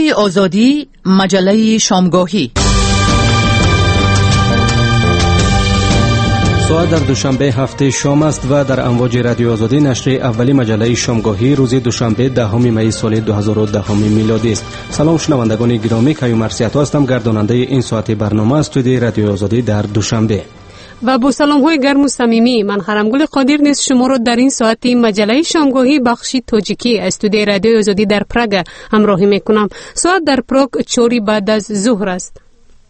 رادیوی آزادی، مجله شامگاهی. ساعت در دوشنبه هفته شام است و در امواج رادیو آزادی نشر اولی مجله شامگاهی روز دوشنبه 10 می سال 2010 میلادی است. سلام شنوندگان گرامی، کیوم مرسیاتو هستم، گرداننده این ساعت برنامه استودیوی رادیو آزادی در دوشنبه. و با سلام های گرم و صمیمی، من خرمگل قادر نیز شما را در این ساعت مجله شامگاهی بخش تاجیکی استودیوی رادیو آزادی در پراگ همراهی میکنم. ساعت در پراگ 4 بعد از ظهر است.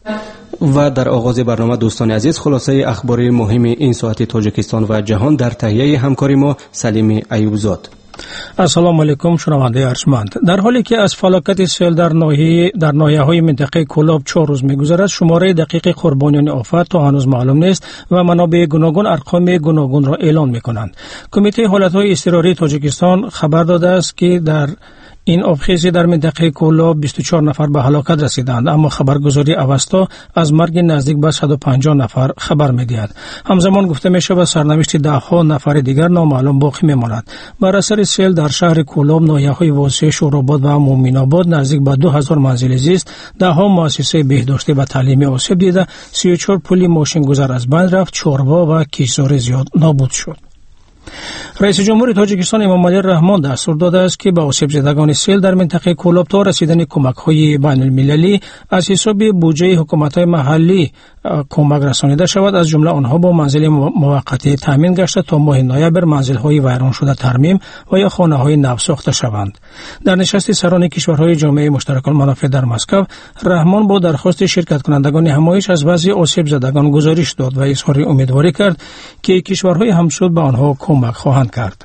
و در آغاز برنامه دوستان عزیز، خلاصه اخبار مهم این ساعت تاجیکستان و جهان در تهیه همکاری ما سلیم ایوبزاد. السلام علیکم شنونده ارجمند. در حالی که از فلاکت سیل در ناحیه‌های منطقه کولاب 4 روز می‌گذرد، شماره دقیق قربانیان آفت تا هنوز معلوم نیست و منابع گوناگون ارقام گوناگون را اعلام می‌کنند. کمیته حالت‌های اضطراری تاجیکستان خبر داده است که در این آبخیزی در منطقه کولاب 24 نفر به هلاکت رسیدند، اما خبرگزاری اوستا از مرگ نزدیک به 150 نفر خبر می‌دهد. همزمان گفته می‌شود سرنوشت ده‌ها نفر دیگر نامعلوم باقی می‌ماند. بر اثر سیل در شهر کولاب، ناحیه‌های واسع شوراباد و مومین‌آباد نزدیک به 2000 منزل زیست، ده‌ها مؤسسه بهداشتی و تعلیمی آسیب دیده، 34 پل ماشین گذر از بین رفت، چهارراه و کشتزار زیاد نابود شد. رئیس جمهور تاجیکستان امامعلی رحمان دستور داده است که به آسیب زدگان سیل در منطقه کولاب تا رسیدن کمک‌های بین‌المللی از حساب بودجه حکومت‌های محلی کمک رسانیده شود، از جمله آنها با منزل موقتی تامین گشته تا ماه نوامبر منزل‌های ویران شده ترمیم و یا خانه‌های نو ساخته شوند. در نشست سران کشورهای جامعه مشترک المنافع در مسکو، رحمان با درخواست شرکت کنندگان همایش از وضع آسیب زدگان گزارش داد و اظهار امیدواری کرد که کشورهای همسود به آنها کمک خواهند کرد.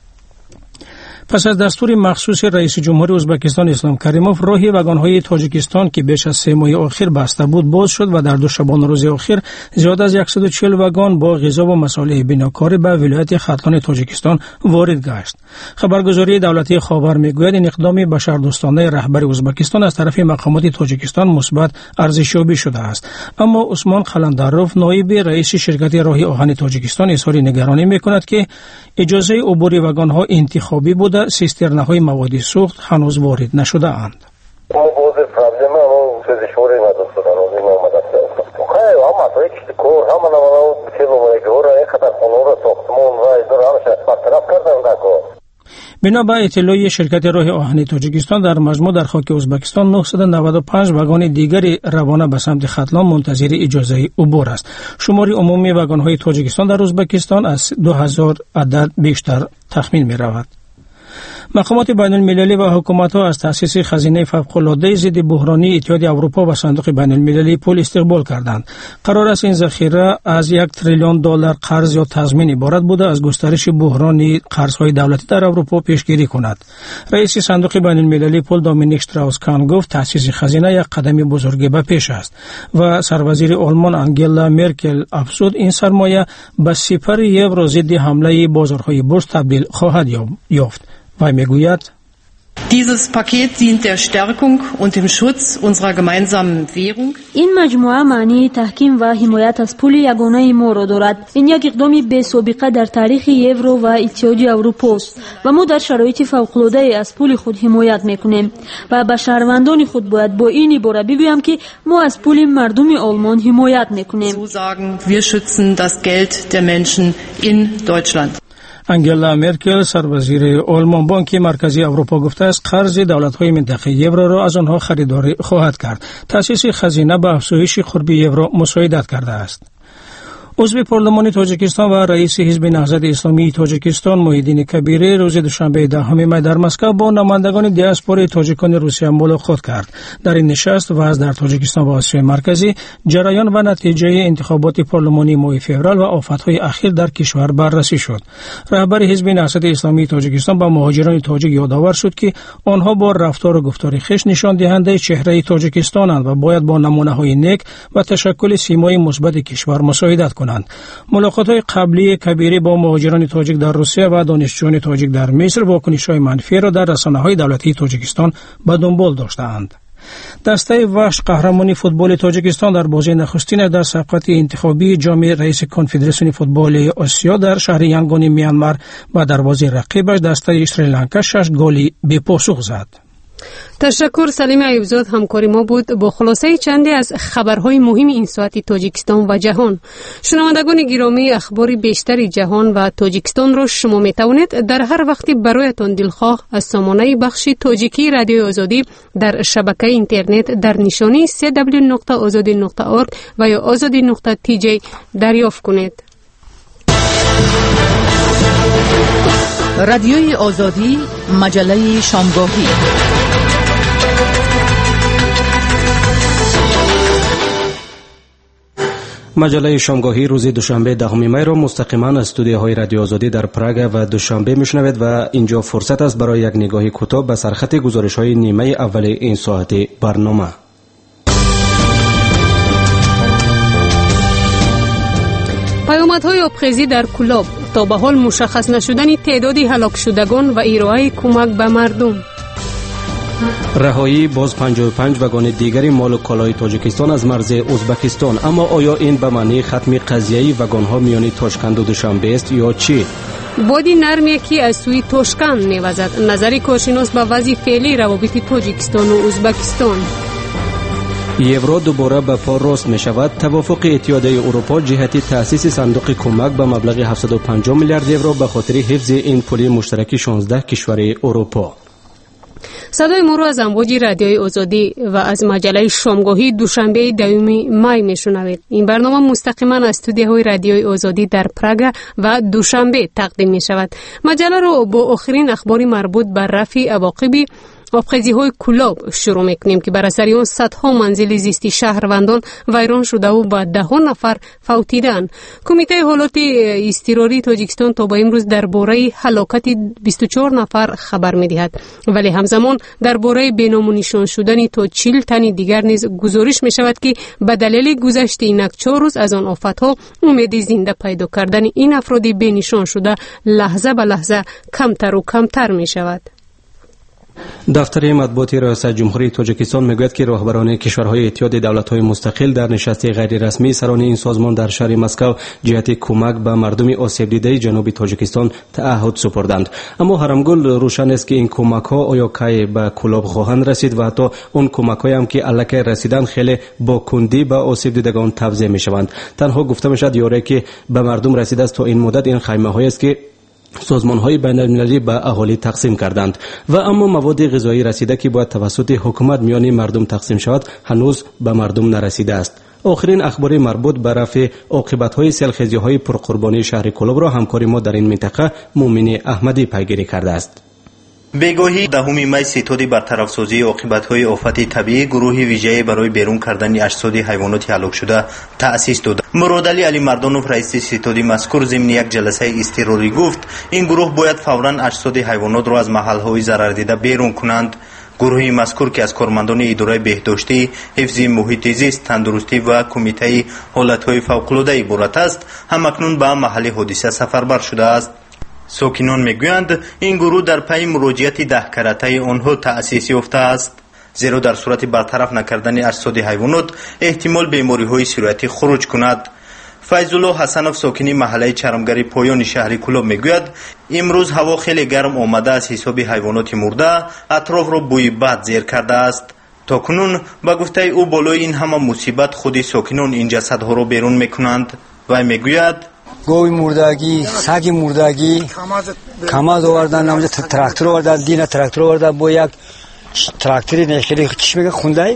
پس از دستور مخصوص رئیس جمهور ازبکستان اسلام کریموف، راه واگن‌های تاجیکستان که بیش از 3 ماه اخیر بسته بود باز شد و در دو شبانه روز اخیر زیاد از 140 واگن با غذا و مصالح بناکاری به ولایت ختلان تاجیکستان وارد گشت. خبرگزاری دولتی خاور میگوید این اقدام بشردوستانه رهبر ازبکستان از طرف مقامات تاجیکستان مثبت ارزشیابی شده است، اما عثمان قلندروف، نایب رئیس شرکت راه آهن تاجیکستان، اظهار نگرانی میکند که اجازه عبور واگن‌ها انتخابی بوده، سیسترنه‌های مواد سوخت هنوز وارد نشده اند. بنا به اطلاع شرکت راه آهن تاجیکستان، در مجموع در خاک ازبکستان 995 واگن دیگری روانه به سمت ختلان منتظر اجازه عبور است. شماری عمومی واگن‌های تاجیکستان در ازبکستان از 2000 عدد بیشتر تخمین می‌رود. مقامات بین المللی و حکومت‌ها از تأسیس خزینه فوق‌العاده ضد بحرانی اتحادیه اروپا و صندوق بین المللی پول استقبال کردند. قرار است این ذخیره از 1 تریلیون دلار قرض یا تضمین عبارت بوده از گسترش بحران قرض‌های دولتی در اروپا پیشگیری کند. رئیس صندوق بین المللی پول دومینیک شتراوس کان گفت تأسیس خزینه یک قدم بزرگ به پیش است و سروزیر آلمان آنگلا مرکل افزود این سرمایه به سپر یورو ضد حمله بازارهای بورس تبدیل خواهد یافت. و میگوید Dieses Paket dient der Stärkung und dem Schutz unserer gemeinsamen Währung. این مجموعه معنی تحکیم و حمایت از پول یگانه ما را دارد. این یک اقدام بی سابقه در تاریخ یورو و اتحادیه اروپا است و ما در شرایط فوق‌العاده از پول خود حمایت میکنیم و به شهروندان خود باید با این عبارت بگویم که ما از پول مردم آلمان حمایت میکنیم. So sagen, wir schützen das Geld der Menschen in Deutschland. انگلا مرکل، سروزیر آلمان، بانک مرکزی اروپا گفته است قرض دولت‌های منطقه یورو را از آنها خریداری خواهد کرد. تأسیس خزینه به افزایش قرب یورو مساعدت کرده است. عضو پارلمان تاجیکستان و رئیس حزب نهضت اسلامی تاجیکستان محیدین کبیری روز دوشنبه 10 می در مسکو با نمایندگان دیاسپورای تاجیکان روسیه ملاقات کرد. در این نشست وضع در تاجیکستان و آسیای مرکزی، جریان و نتیجه انتخابات پارلمانی ماه فوریه و آفت‌های اخیر در کشور بررسی شد. رهبر حزب نهضت اسلامی تاجیکستان با مهاجران تاجیک یادآور شد که آنها با رفتار و گفتار خویش نشان دهنده چهره تاجیکستانند و باید با نمونه‌های نیک و تشکل سیمای مثبت کشور مساعدت کنند. ملاقات‌های قبلی کبیری با مهاجران تاجیک در روسیه و دانشجویان تاجیک در مصر واکنش‌های منفی را در رسانه‌های دولتی تاجیکستان به دنبال داشته‌اند. دسته وحش قهرمانی فوتبال تاجیکستان در بازی نخستین در سبقت انتخابی جام رئیس کنفدراسیون فوتبال آسیا در شهر یانگون میانمار و در بازی رقیبش دسته سریلانکا 6 گلی به پاسخ زد. تشکر سلیم ایوبزاد. همکاری ما بود با خلاصه چندی از خبرهای مهم این ساعت تاجیکستان و جهان. شنوندگان گرامی، اخبار بیشتر جهان و تاجیکستان را شما می توانید در هر وقتی برایتان دلخواه از سامانه بخش تاجیکی رادیو آزادی در شبکه اینترنت در نشانی www.azadi.org و یا azadi.tj دریافت کنید. رادیوی آزادی، مجله شامگاهی. مجله شامگاهی روز دوشنبه 10 می را مستقیما از استودیوهای رادیو آزادی در پراگ و دوشنبه میشنوید و اینجا فرصت است برای یک نگاهی کوتاه به سرخط گزارش‌های نیمه اول این ساعت برنامه. پیامدهای آبخیزی در کلاب، تا به حال مشخص نشدن تعداد هلاک شدگان و ارائه کمک به مردم. رهایی باز 55 وگان دیگری مال و کالای تاجیکستان از مرز ازبکستان. اما آیا این به معنی ختم قضیه وگان‌ها میان تاشکند و دوشنبه است یا چی؟ بادی نرمی که از سوی تاشکند می‌وزد. نظری کارشناس به وضع فعلی روابط تاجیکستان و ازبکستان. یورو دوباره به پا راست می شود. توافق اتحادیه اروپا جهت تأسیس صندوق کمک به مبلغ 750 میلیارد یورو به خاطر حفظ این پول مشترک 16 کشور اروپا. صدای ما رو از امواج رادیوی آزادی و از مجله شامگاهی دوشنبه 2 می میشنوید. این برنامه مستقیما از استودیوهای رادیوی آزادی در پراگ و دوشنبه تقدیم می شود. مجله رو با آخرین اخباری مربوط به رفع عواقب آبخیزی‌های کلاب شروع می‌کنیم که بر اثر آن صدها منزل زیستی شهروندان ویران شده و با 10 نفر فوتیدند. کمیته حالات اضطراری تاجیکستان تا به امروز درباره هلاکت 24 نفر خبر می‌دهد، ولی همزمان درباره بینام نشان شدن تا 40 تن دیگر نیز گزارش می‌شود که به دلیل گذشت اینک 4 روز از آن آفت‌ها امید زنده پیدا کردن این افراد بینشان شده لحظه به لحظه کمتر و کمتر می‌شود. دفتر مطبوعاتی ریاست جمهوری تاجیکستان میگوید که راهبران کشورهای اتحاد دولت‌های مستقل در نشست غیر رسمی سران این سازمان در شهر مسکو جهت کمک به مردم آسیب دیده جنوب تاجیکستان تعهد سپردند. اما هرمگل روشن است که این کمک‌ها آیا کی به کلاب خواهند رسید و حتی اون کمک‌هایی هم که الکی رسیدن خیلی با کندی به آسیب دیدگان توزیع می‌شوند. تنها گفته می‌شود یاری که به مردم رسیده است تا این مدت این خیمه‌هایی است که سازمان‌های بین‌المللی به اهالی تقسیم کردند و اما مواد غذایی رسیده که باید توسط حکومت میان مردم تقسیم شود هنوز به مردم نرسیده است. آخرین اخبار مربوط به رفع عاقبت‌های سیلخیزی‌های پرقربانی شهر کلاب را همکار ما در این منطقه مومن احمدی پیگیری کرده است. بگاهی 10 می ستاد برطرف‌سازی عاقبت‌های آفت طبیعی گروه ویژه‌ای برای بیرون کردن اجساد حیوانات هلاک شده تأسیس داد. مرادعلی علی مردانوف رئیس ستاد مذکور ضمن یک جلسه اضطراری گفت این گروه باید فوراً اجساد حیوانات را از محل‌های ضرر دیده بیرون کنند. گروه مذکور که از کارمندان اداره بهداشتی، حفظ محیط زیست، تندرستی و کمیته حالت‌های فوق‌العاده عبارت است، همکنون به محل حادثه سفربر شده است. ساکنان میگویند این گروه در پی مراجعت 10 کرته آنها تأسیس یافته است، زیرا در صورت برطرف نکردن اجساد حیوانات احتمال بیماری‌های سرایتی خروج کند. فیض الله حسنوف ساکن محله چرمگری پایان شهر کلاب میگوید امروز هوا خیلی گرم آمده از حساب حیوانات مرده اطراف را بوی بد زیر کرده است. تا کنون با گفته او بالای این همه مصیبت خود ساکنان این جسدها را بیرون میکنند. و میگوید گوی مردگی، سگ مردگی، کماز آوردن، نماز تراکتور آوردن، دین تراکتور آوردن با یک تراکتوری نشکلی چی میگه خونده؟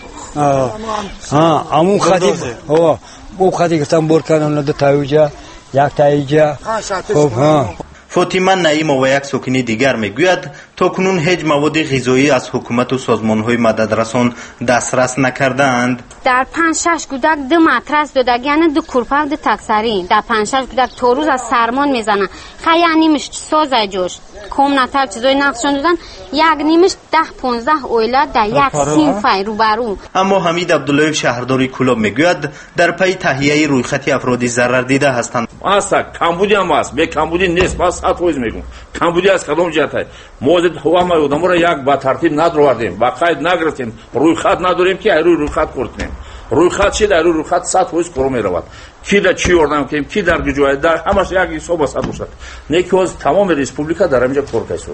همون خدی او خدی گفتم بر کنن دو تا اینجا یک تا اینجا. خب فاطمه نعیم و یک ساکنی دیگر میگوید تا کنون هیچ مواد غذایی از حکومت و سازمان‌های مددرسان دسترس نکردند. در 5-6 کودک 2 مترس دادگ، یعنی 2 کورپاک 2 تکسری در 5-6 کودک تا روز از سرمان میزنن. خیلی نیمش ساز جوش کم نتر چیزای نقشان دادن، یک نیمش 10-15 اویلا در یک سینفای روبرو. اما حمید عبدالله شهرداری کلاب میگوید در پی تهیه رویخط افراد ضرر دیده هستند. اصلا کمبودی هم است، به کمبودی نیست، پس 100% میگم کمبودی از کدام جهت موجود هوا ما آدم‌ها را یک با ترتیب ندروردیم، با قید نگرفتیم، رویخط نداریم که رویخط کنیم. رویخط چی در رویخط 100% پرو میرود. کی در چی آوردم که کی در جای در همش یک حساب است باشد. نه که از تمام ریسپوبلیکا در اینجا کار است.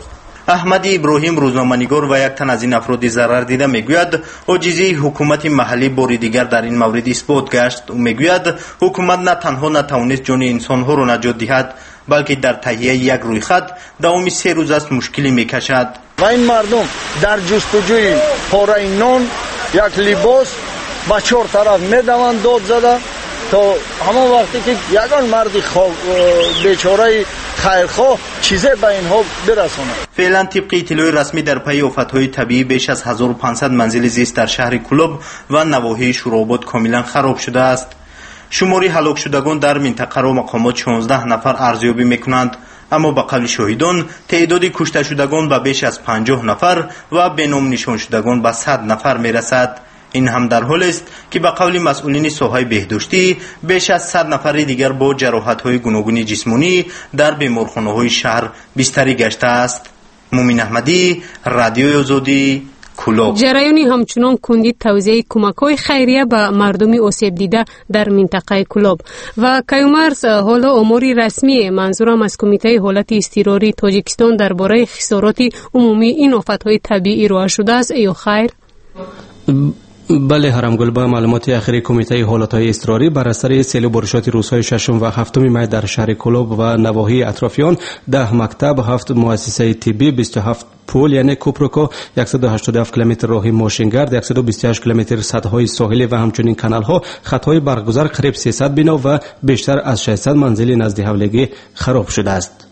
احمد ابراهیم روزنامه‌نگار و یک تن از این افراد ضرر دیده میگوید عاجزی حکومت محلی بار دیگر در این مورد اثبات گشت. او میگوید حکومت نه تنها نتوانست جان انسانها را نجات دهد بلکه در تهیه یک رویخط دوام 3 روز است مشکلی میکشد. و این مردم در جستجوی پاره نان، یک لباس با 4 طرف میدوند داد زده تا همون وقتی که یگان مرد بیچاره خیرخواه چیزی به اینها برساند. فعلا طبق اطلاع رسمی در پی آفت‌های طبیعی بیش از 1500 منزل زیست در شهر کلوب و نواحی شورآباد کاملا خراب شده است. شماری هلاک شدگان در منطقه را مقامات 16 نفر ارزیابی میکنند، اما به قول شاهدان تعداد کشته شدگان به بیش از 50 نفر و به نام نشان شدگان به 100 نفر میرسد. این هم در حالی است که به قول مسئولین ساحه بهداشتی بیش از 100 نفر دیگر با جراحت‌های گوناگون جسمانی در بیمارخانه‌های شهر بستری گشته است. مومن احمدی، رادیوی آزادی، کلوب. جریانی همچنان کندی توزیع کمک‌های خیریه به مردم آسیب دیده در منطقه کلوب و کیومرز حالا اموری رسمی منظورم از کمیته حالت اضطراری تاجیکستان درباره خسارات عمومی این آفت‌های طبیعی ارائه شده است یا خیر؟ بله هرمگل، با معلومات اخیری کمیته حالت‌های اضطراری بر اثر سیل و بارشات روزهای 6 و 7 می در شهر کلوب و نواحی اطرافیان 10 مکتب، 7 مؤسسه طبی، 27 پول یعنی کوپروکو، 187 کیلومتر راه ماشینگرد، 128 کیلومتر سدهای ساحلی و همچنین کانال‌ها خطای برگزار قریب 300 بنا و بیشتر از 600 منزل نزد حولگی خراب شده است.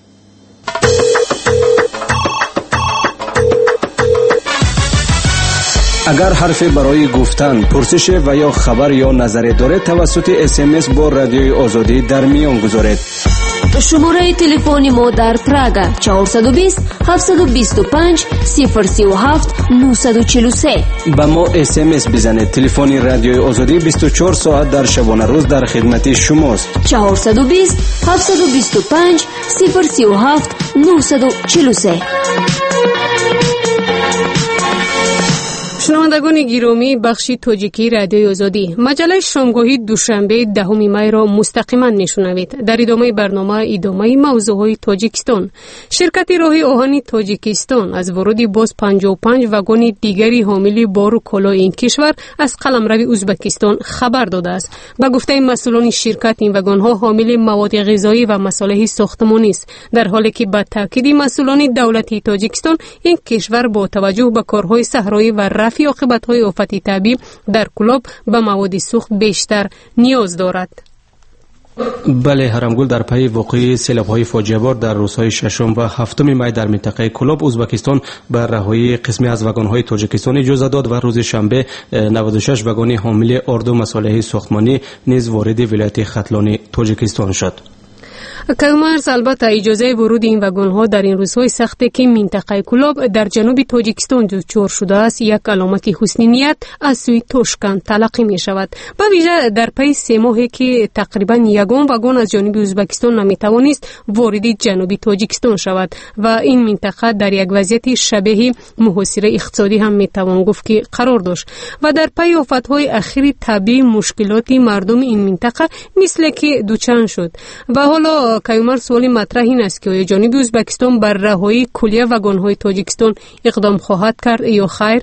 اگر حرفی برای گفتن، پرسش و یا خبر یا نظری دارید توسط SMS با رادیوی آزادی در میان گذارید. شماره تلفن ما در پراگ 420 725 037 943. با ما SMS بزنید. تلفن رادیوی آزادی 24 ساعت در شبانه روز در خدمت شماست. 420 725 037 943. شنوندگان گرامی، بخش تاجیکی رادیوی آزادی مجله شامگاهی دوشنبه 10 می را مستقیما میشنوید. در ادامه موضوعهای تاجیکستان، شرکت راه آهن تاجیکستان از ورود باز 55 واگن دیگری حامل بار و کالا این کشور از قلمرو ازبکستان خبر داده است. به گفته مسئولان شرکت این واگن ها حامل مواد غذایی و مصالح ساختمانی است، در حالی که به تاکید مسئولان دولتی تاجیکستان این کشور با توجه به کارهای صحرایی و رفع عاقبت‌های آفت طبیعی در کلوب به مواد سوخت بیشتر نیاز دارد. بله هرمگل، در پی وقوع سیلاب‌های فاجعه بار در روزهای 6 و 7 می در منطقه کلوب ازبکستان به رهایی قسمی از واگن‌های تاجیکستان اجازه داد و روز شنبه 96 واگن حامل آرد و مصالح ساختمانی نیز وارد ولایت ختلان تاجیکستان شد. کیومرز البته اجازه ورود این واگن‌ها در این روزهای سختی که منطقه کلوب در جنوب تاجیکستان دچار شده است یک علامت حسن نیت از سوی توشکن تلقی می شود. به ویژه در پی 3 ماهی که تقریبا یگان واگن از جانب ازبکستان نمی توانست وارد جنوب تاجیکستان شود و این منطقه در یک وضعیت شبیه محاصره اقتصادی هم می توان گفت که قرار داشت و در پی آفت‌های اخیر طبیعی مشکلات مردم این منطقه مثل که دوچار شد. و حالا کیومر سوالی مطرح این است که جانب ازبکستان بر رهایی کلیه واگن‌های تاجیکستان اقدام خواهد کرد یا خیر؟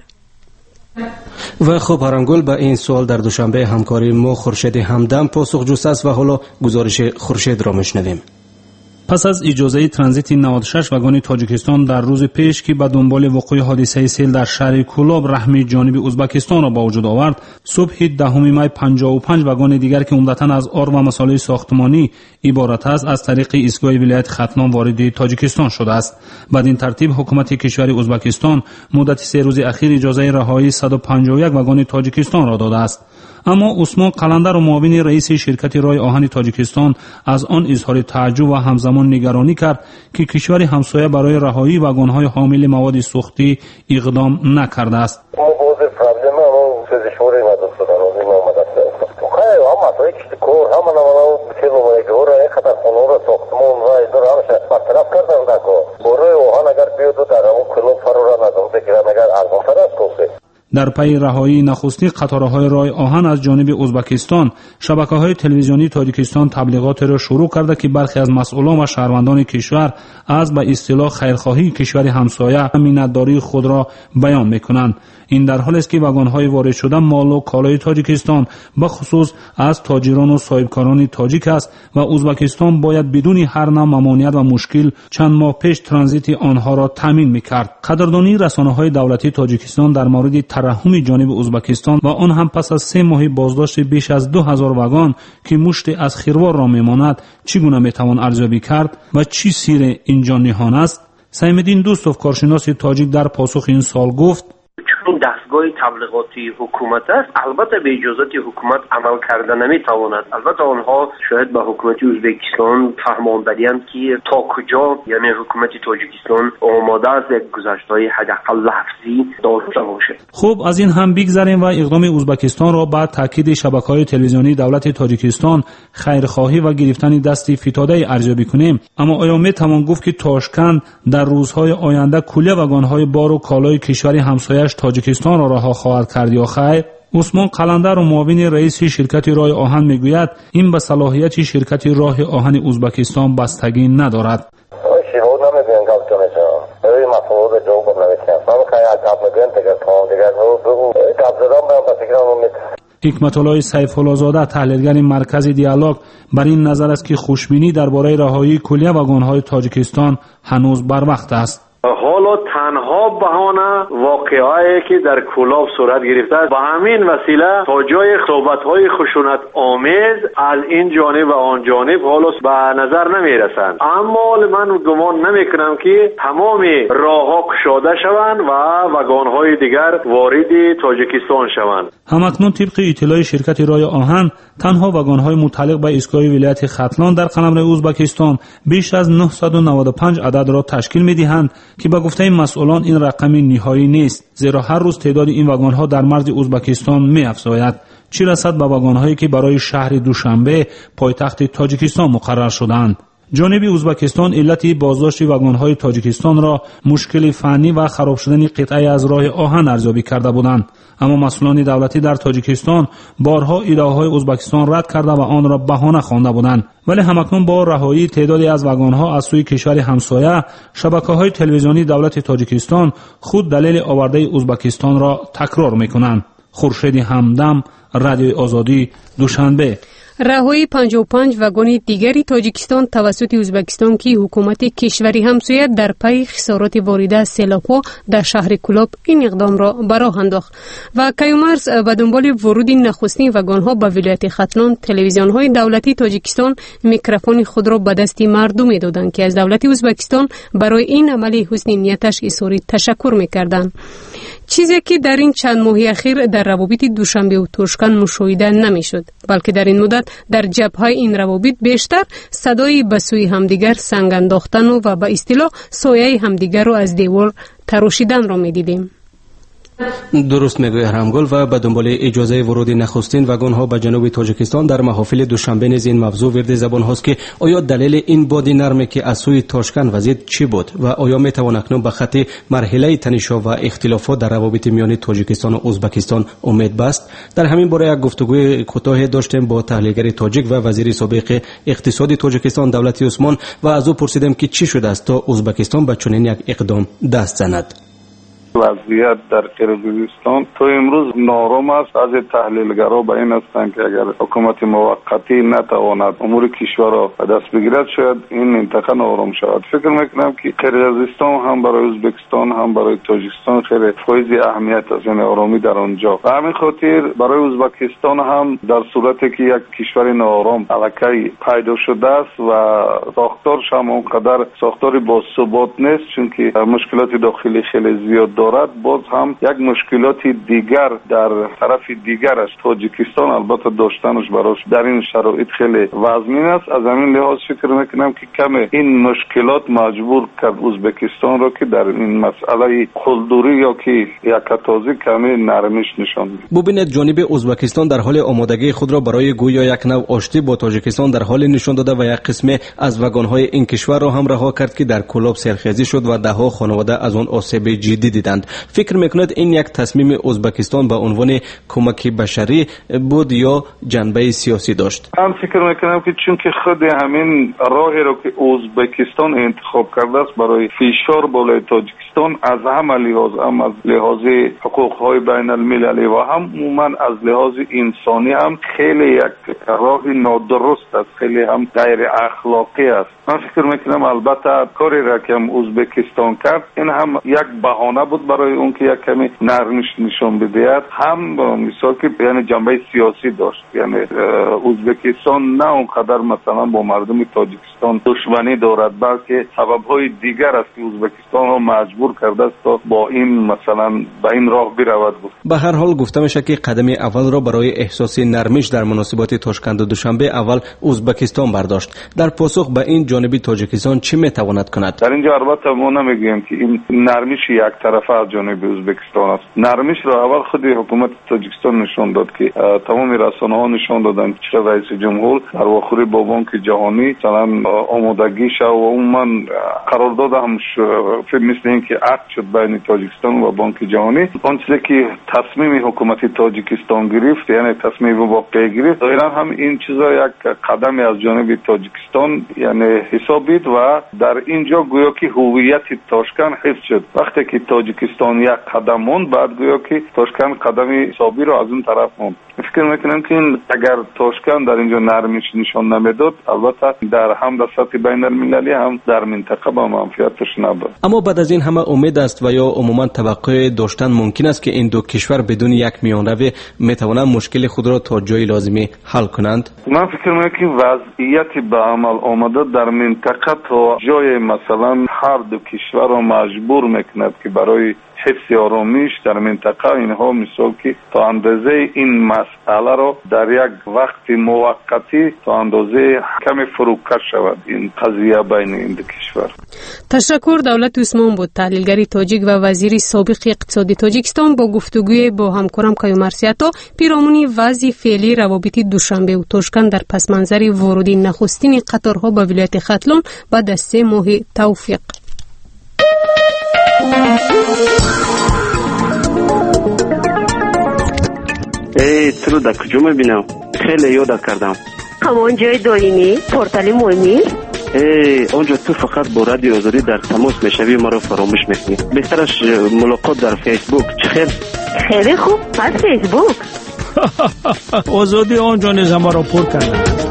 و خب هرمگل، به این سوال در دوشنبه همکاری ما خورشید همدم پاسخ جسته است و حالا گزارش خورشید را میشنویم. پس از اجازه ترانزیت 96 واگن تاجیکستان در روز پیش که به دنبال وقوع حادثه سیل در شهر کلوب رحمی جانب ازبکستان را با وجود آورد، صبح 10 می 55 واگن دیگر که عمدتاً از آرد و مصالح ساختمانی عبارت است از طریق ایستگاه ولایت ختلان وارد تاجیکستان شده است. بدین ترتیب حکومت کشور ازبکستان مدت 3 روز اخیر اجازه رهایی 151 واگن تاجیکستان را داده است. اما عثمان قلندر و معاون رئیس شرکت راه آهن تاجیکستان از آن اظهار تعجب و همزمان نگرانی کرد که کشور همسایه برای رهایی واگن‌های حامل مواد سوختی اقدام نکرده است. در پی رهایی نخستین قطارهای راه آهن از جانب ازبکستان، شبکه‌های تلویزیونی تاجیکستان تبلیغات را شروع کرده که برخی از مسئولان و شهروندان کشور از به اصطلاح خیرخواهی کشور همسایه منتداری خود را بیان می‌کنند. این در حالی است که واگن‌های وارد شده مال و کالای تاجیکستان به خصوص از تاجران و صاحبکاران تاجیک است و ازبکستان باید بدون هر نوع ممانعت و مشکل چند ماه پیش ترانزیت آنها را تامین می‌کرد. قدردانی رسانه‌های دولتی تاجیکستان در مورد ترحم جانب ازبکستان و آن هم پس از 3 ماه بازداشت بیش از 2000 واگن که مشت از خیروار را می‌ماند چگونه می‌توان ارزیابی کرد و چی سیر این جان نهان است؟ سیم‌الدین دوستوف کارشناس تاجیک در پاسخ این سوال گفت: چون دستگاه تبلیغاتی حکومت است، البته به اجازت حکومت عمل کرده نمیتواند. البته آنها شاید به حکومت ازبکستان فهمانده‌اند که تا کجا یعنی حکومت تاجیکستان آماده است یک گذشته‌های حداقل لفظی داشته باشد. خب از این هم بگذریم و اقدام ازبکستان را بعد تاکید شبکه‌های تلویزیونی دولت تاجیکستان خیرخواهی و گرفتن دستی فتاده ارزیابی کنیم. اما آیا میتوان گفت که تاشکند در روزهای آینده کلیه واگن‌های بار و کالای کشور همسایه تاجیکستان را رها خواهد کرد یا خیر؟ عثمان قلندر و معاون رئیس شرکت راه آهن میگوید این به صلاحیت شرکت راه آهن ازبکستان بستگی ندارد. حکمت الله سیف الله زاده تحلیلگر مرکز دیالوگ بر این نظر است که خوشبینی درباره رهایی کلیه واگن‌های تاجیکستان هنوز بر وقت است. حالا تنها بهانه واقعه‌ای که در کلاب صورت گرفته است، به همین وسیله تا جای صحبت‌های خشونت آمیز از این جانب و آن جانب حالا به نظر نمی‌رسند. اما من گمان نمی‌کنم که تمام راه‌ها گشوده شوند و واگن‌های دیگر وارد تاجیکستان شوند. همکنون طبق اطلاع شرکت راه آهن تنها واگن‌های متعلق به ایستگاه ولایت ختلان در قلمرو ازبکستان بیش از 995 عدد را تشکیل می‌دهند که به گفته مسئولان این رقم نهایی نیست، زیرا هر روز تعداد این واگن‌ها در مرز ازبکستان می‌افزاید. چه رسد به واگن‌هایی که برای شهر دوشنبه پایتخت تاجیکستان مقرر شدند. جانب ازبکستان علت بازداشت واگن‌های تاجیکستان را مشکل فنی و خراب شدن قطعه از راه آهن ارزیابی کرده بودند. اما مسئولان دولتی در تاجیکستان بارها ادعاهای ازبکستان رد کرده و آن را بهانه خوانده بودند. ولی همکنون با رهایی تعدادی از واگن‌ها از سوی کشور همسایه، شبکه‌های تلویزیونی دولت تاجیکستان خود دلیل آورده ازبکستان را تکرار می‌کنند. خورشید همدم، رادیو آزادی، دوشنبه. رهایی 55 واگن دیگری تاجیکستان توسط ازبکستان که حکومت کشوری همسایه در پی خسارات وارده از سیلاب‌ها در شهر کلاب این اقدام را به راه انداخت و کیومرس به دنبال ورود نخستین واگن‌ها به ولایت ختلان، تلویزیون‌های دولتی تاجیکستان میکروفون خود را به دست مردم می‌دادند که از دولت ازبکستان برای این عمل حسن نیتش اظهار تشکر می‌کردند. چیزی که در این چند ماه اخیر در روابط دوشنبه و تاشکند مشاهده نمی‌شد، بلکه در این مدت در جبهه‌های این روابط بیشتر صدای به سوی همدیگر سنگ انداختن و به اصطلاح سایه همدیگر را از دیوار تراشیدن را می‌دیدیم. درست میگوی هرمگل و به دنبال اجازه ورود نخستین واگن‌ها به جنوب تاجیکستان در محافل دوشنبه نیز این موضوع ورد زبان هاست که آیا دلیل این باد نرمی که از سوی تاشکند وزید چی بود و آیا میتوان اکنون به خط مرحله تنش‌ها و اختلافات در روابط میان تاجیکستان و ازبکستان امید بست؟ در همین باره یک گفتگوی کوتاه داشتیم با تحلیلگر تاجیک و وزیر سابق اقتصاد تاجیکستان دولت عثمان و از او پرسیدم که چی شده است تا ازبکستان به چنین یک اقدام دست زند. وضعیت در قرقیزستان تا امروز نارم است. از تحلیلگرا به این هستند که اگر حکومت موقتی نتواند امور کشور را دست بگیرد شاید این منطقه نارم شود. فکر میکنم که قرقیزستان هم برای ازبکستان هم برای تاجیکستان خیلی فایز اهمیت است، یعنی آرامی در آنجا. به همین خاطر برای ازبکستان هم در صورتی که یک کشور نارم الکی پیدا شده است و ساختارش هم اونقدر ساختاری با ثبات نیست، چون که مشکلات داخلی خیلی زیاد دارد، باز هم یک مشکلات دیگر در طرف دیگر است. تاجیکستان البته داشتنش براش در این شرایط خیلی وزمین است. از همین لحاظ فکر میکنم که کم این مشکلات مجبور کرد ازبکستان را که در این مسئله قلدری یا که یکتازی کمی نرمش نشان میده. ببینید جانب ازبکستان در حال آمادگی خود را برای گویا یک نوع آشتی با تاجیکستان در حال نشان داده و یک قسم از واگن‌های این کشور را هم رها کرد که در کلاب سرخیزی شد و دهها خانواده از آن آسیب جدی دیدند. بودند. فکر میکند این یک تصمیم ازبکستان به عنوان کمک بشری بود یا جنبه سیاسی داشت؟ من فکر میکنم که چون که خود همین راهی رو که ازبکستان انتخاب کرده است برای فشار بالای تاجیکستان از همه لحاظ، هم از لحاظ حقوق‌های بین المللی و هم عموما از لحاظ انسانی هم خیلی یک راه نادرست است، خیلی هم غیر اخلاقی است. من فکر میکنم البته کاری را که ازبکستان کرد این هم یک بهانه بود برای اون که یک کمی نرمش نشون بدهد، هم مثال که یعنی جنبه سیاسی داشت. یعنی ازبکستان نه اونقدر مثلا با مردم تاجیکستان دشمنی دارد، بلکه سبب‌های دیگر است که ازبکستان را مجبور کرده است تا با این مثلا به این راه برود بود. به هر حال گفته میشه که قدم اول را برای احساس نرمش در مناسبات تاشکند و دوشنبه اول ازبکستان برداشت. در پاسخ به این جانب تاجیکستان چه میتواند کند؟ در اینجا البته ما نمیگیم که این نرمش یک طرفه از جانب ازبکستان است. نرمش را اول خود حکومت تاجیکستان نشون داد که تمام رسانه‌ها نشون دادن که رئیس جمهور در واخوری با بانک جهانی مثلا آمادگی شد و عموما قرارداد هم مثل این که عقد شد بین تاجیکستان و بانک جهانی. اون چیزی که تصمیم حکومت تاجیکستان گرفت، یعنی تصمیم واقعی گرفت، ظاهرا هم این چیزا یک قدمی از جانب تاجیکستان یعنی حسابید و در اینجا گویا که هویت تاشکند حفظ شد. وقتی که تاجیکستان یک قدم موند، بعد گویا که تاشکند قدم حسابی رو از اون طرف موند. فکر میکنم که اگر تاشکند در اینجا نرمش نشان نمیداد، البته در هم در سطح بین المللی هم در منطقه با منفعتش نبود. اما بعد از این همه امید است و یا عموما توقع داشتن ممکن است که این دو کشور بدون یک میانرو میتوانند مشکل خود را تا جای لازمی حل کنند؟ من فکر میکنم که وضعیت به عمل آمده در منطقه تا جای مثلا هر دو کشور را مجبور میکند که برای حفظ آرامش در منطقه اینها مثال که تا اندازه این مسئله را در یک وقت موقتی تا اندازه کمی فروکش شود این قضیه بین این دو کشور. تشکر. دولت عثمان بود، تحلیلگری تاجیک و وزیر سابق اقتصادی تاجیکستان، با گفتگوی با همکارم کیومرسیاتا پیرامون وضع فعلی روابط دوشنبه و تاشکند در پس منظر ورودی نخستین قطارها به ولایت ختلون بعد از 3 ماه توفیق. تو در کجا میبینم؟ خیلی یاد کردم. همان جای دائمی پورتال مهمی؟ اونجا تو فقط با رادیو آزادی در تماس میشوی، ما رو فراموش میکنی. بهترش ملاقات در فیسبوک. چخیر؟ خیلی خوب، پس فیسبوک. آزادی آنجا نیز ما را پر کرد.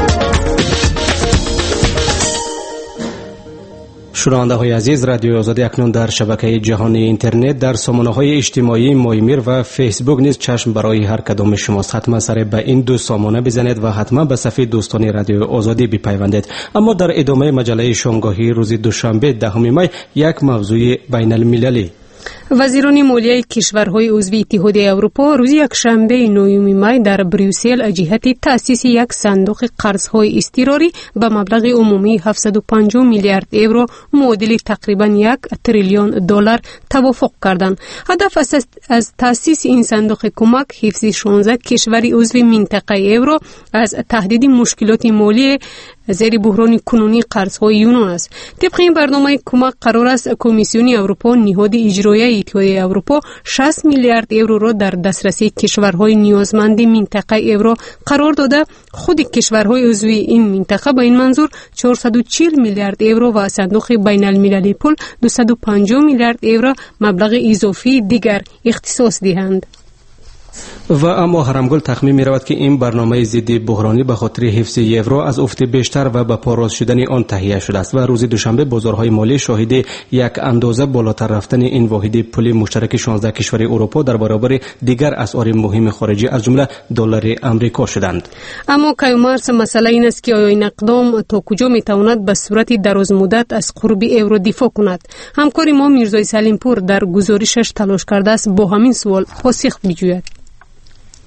شنونده های عزیز، رادیو آزادی اکنون در شبکه جهانی اینترنت، در سامانه های اجتماعی مایمیر و فیسبوک نیز چشم برای هر کدام شماست. حتما سر به این دو سامانه بزنید و حتما به صفحه دوستان رادیو آزادی بپیوندید. اما در ادامه مجله شامگاهی روز دوشنبه 10 می یک موضوع بین المللی. وزیران مالیه کشورهای عضو اتحاد اروپا روز یکشنبه 9 می در بریوسل جهت تأسیس یک صندوق قرضهای اضطراری به مبلغ عمومی 750 میلیارد یورو معادل تقریبا 1 تریلیون دلار توافق کردند. هدف از تأسیس این صندوق کمک حفظ 16 کشور عضو منطقه یورو از تهدید مشکلات مالی زیر بحران کنونی قرضهای یونان است. طبق این برنامه کمک قرار است کمیسیون اروپا نهاد اجرایی اتحاد اروپا 60 میلیارد یورو را در دسترسی کشورهای نیازمند منطقه یورو قرار داده. خود کشورهای عضو این منطقه به این منظور 440 میلیارد یورو و صندوق بین المللی پول 250 میلیارد یورو مبلغ اضافی دیگر اختصاص دهند. و اما هرمگل تخمین می رود که این برنامه ضد بحرانی به خاطر حفظ یورو از افت بیشتر و به پاراز شدن آن تهیه شده است و روز دوشنبه بازارهای مالی شاهد یک اندازه بالاتر رفتن این واحد پول مشترک 16 کشور اروپا در برابر دیگر اسعار مهم خارجی از جمله دلار آمریکا شدند. اما کیومرس مسئله این است که آیا این اقدام تا کجا می تواند به صورت دراز مدت از قرب یورو دفاع کند؟ همکار ما میرزای سلیمپور در گزارشش تلاش کرده است با همین سوال پاسخ بجوید.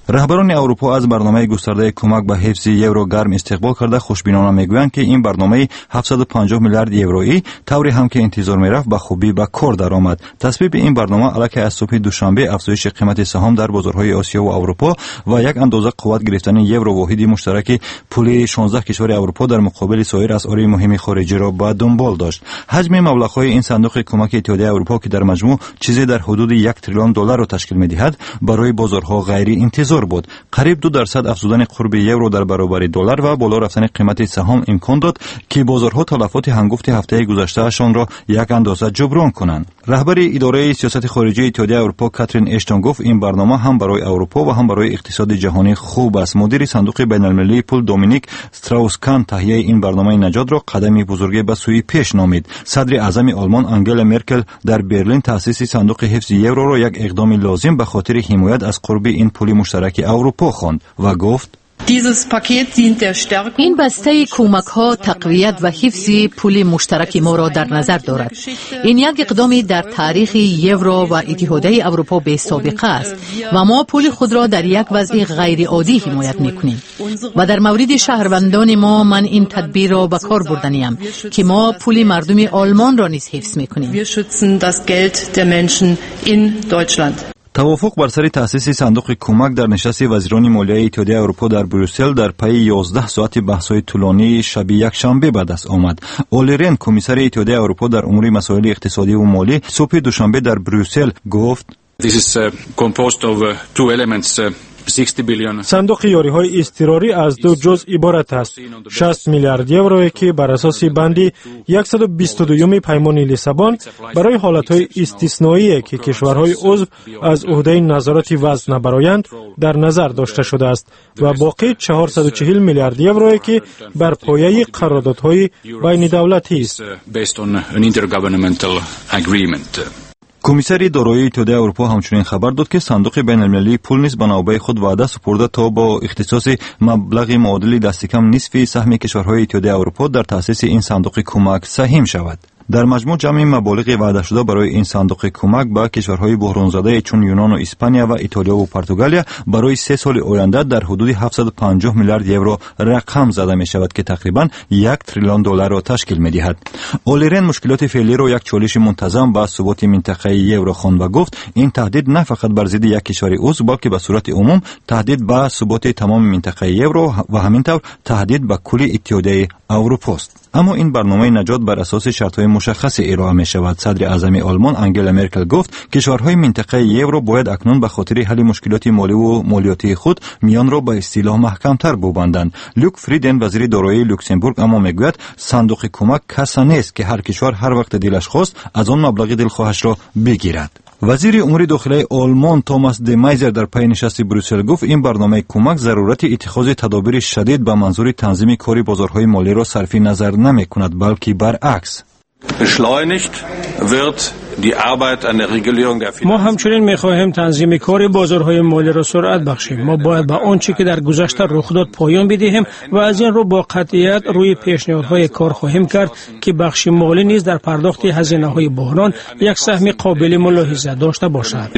раҳбарони аврупо аз барномаи густардаи кӯмак ба ҳифзи евро гарм истиқбол карда хушбинона мегӯянд ки ин барномаи 750 миллиард евроӣ тавре ҳам ки интизор мерафт ба хубӣ ба кор даромад. тасвиби ин барнома аллакай аз субҳи душанбе афзоиши қимати саҳом дар бозорҳои осиё ва аврупо ва як андоза қувват гирифтани евро воҳиди муштараки пули 16 кишвари аврупо дар муқобили соир асъори муҳими хориҷиро ба дунбол дошт. ҳаҷми маблағҳои ин сандуқи кӯмаки иттиҳодияи аврупо ки дар маҷмӯъ чизе дар ҳудуди 1 триллион долларро ташкил медиҳад барои бозорҳо ғайриинтизор буд. қариб 2% афзудани қурби евро дар баробари доллар ва боло рафтани қимати саҳом имкон дод ки бозорҳо талафоти ҳангуфти ҳафтаи гузаштаашонро як андоза ҷуброн кунанд. раҳбари идораи сиёсати хориҷии иттиҳодияи аврупо Катрин Эштон гуфт ин барнома ҳам барои аврупо ва ҳам барои иқтисоди ҷаҳонӣ хуб аст. мудири сандуқи байналмилалии пул Доминик Страус-Кан таҳияи ин барномаи наҷотро қадами бузурге ба сӯи пеш номид. садри аъзами Олмон Ангела Меркел дар Берлин таъсиси сандуқи ҳифзи евроро як иқдоми лозим ба хотири ҳимоят аз қурби ин пули муштараки аврупо хонд ва гуфт: این بسته کمک ها تقویت و حفظ پول مشترک ما را در نظر دارد. این یک اقدامی در تاریخ یورو و اتحادیه اروپا به سابقه است و ما پول خود را در یک وضع غیر عادی حمایت میکنیم و در مورد شهروندان ما من این تدبیر را به کار بردنیم که ما پول مردم آلمان را نیز حفظ میکنیم. тавофуқ бар сари таъсиси сандуқи кӯмак дар нишасти вазирони молияи иттиҳодияи аврупо дар Брюссел дар пайи 11 соати баҳсҳои тӯлонии шаби якшанбе ба даст омад. Оли Рен, комиссари иттиҳодияи аврупо дар умури масоили иқтисодиву молӣ, субҳи душанбе дар Брюссел гуфт: сандуқи ёриҳои изтирорӣ аз ду ҷуз иборат аст. 60 миллиард еврое ки бар асоси банди 122 паймони Лиссабон барои ҳолатҳои истисноие ки кишварҳои узв аз уҳдаи назорати вазн набароянд дар назар дошта шудааст ва боқӣ 440 миллиард еврое ки бар пояи қарордодҳои байнидавлатист. комиссари дороии иттиҳодияи аврупо ҳамчунин хабар дод ки сандуқи байналмилалии пул низ ба навбаи худ ваъда супурда то бо ихтисоси маблағи муодили дасти кам нисфи саҳми кишварҳои иттиҳодияи аврупо дар таъсиси ин сандуқи кӯмак саҳим шавад. дар маҷмӯъ ҷамъи маблағи ваъдашуда барои ин сандуқи кӯмак ба кишварҳои буҳронзадаe чун Юнону Испания ва Итолиёву Португалия барои 3 соли оянда дар ҳудуди 750 миллиард евро рақам зада мешавад ки тақрибан 1 триллион долларро ташкил медиҳад. Оли Рен мушкилоти феълиро як чолиши мунтазам ба суботи минтақаи евро хонд ва гуфт ин таҳдид на фақат бар зидди як кишвари узв балки ба сурати умум таҳдид ба суботи тамоми минтақаи евро ва ҳамин тавр таҳдид ба кулли иттиҳодияи аврупост. аммо ин барномаи наҷот бар асоси шартҳои мушаххасе ироа мешавад. садри аъзами Олмон Ангела Меркел гуфт кишварҳои минтақаи евро бояд акнун ба хотири ҳалли мушкилоти моливу молиётии худ миёнро ба истилоҳ маҳкамтар бубанданд. Люк Фриден вазири дороии Люксембург аммо мегӯяд сандуқи кӯмак каса нест ки ҳар кишвар ҳар вақте дилаш хост аз он маблағи дилхоҳашро бигирад. вазири умури дохилаи Олмон Томас де Майзер дар пайи нишасти Брюссел гуфт ин барномаи кӯмак зарурати иттихози тадобири шадид ба манзури танзими кори бозорҳои молиро сарфи назар намекунад, балки баръакс. ما همچنین می‌خواهیم تنظیم کار بازارهای مالی را سرعت بخشیم. ما باید به آنچه که در گذشته رخ داد پایان بدهیم و از این رو با قطعیت روی پیشنهادهای کار خواهیم کرد که بخش مالی نیز در پرداخت هزینه‌های بحران یک سهم قابل ملاحظه داشته باشد.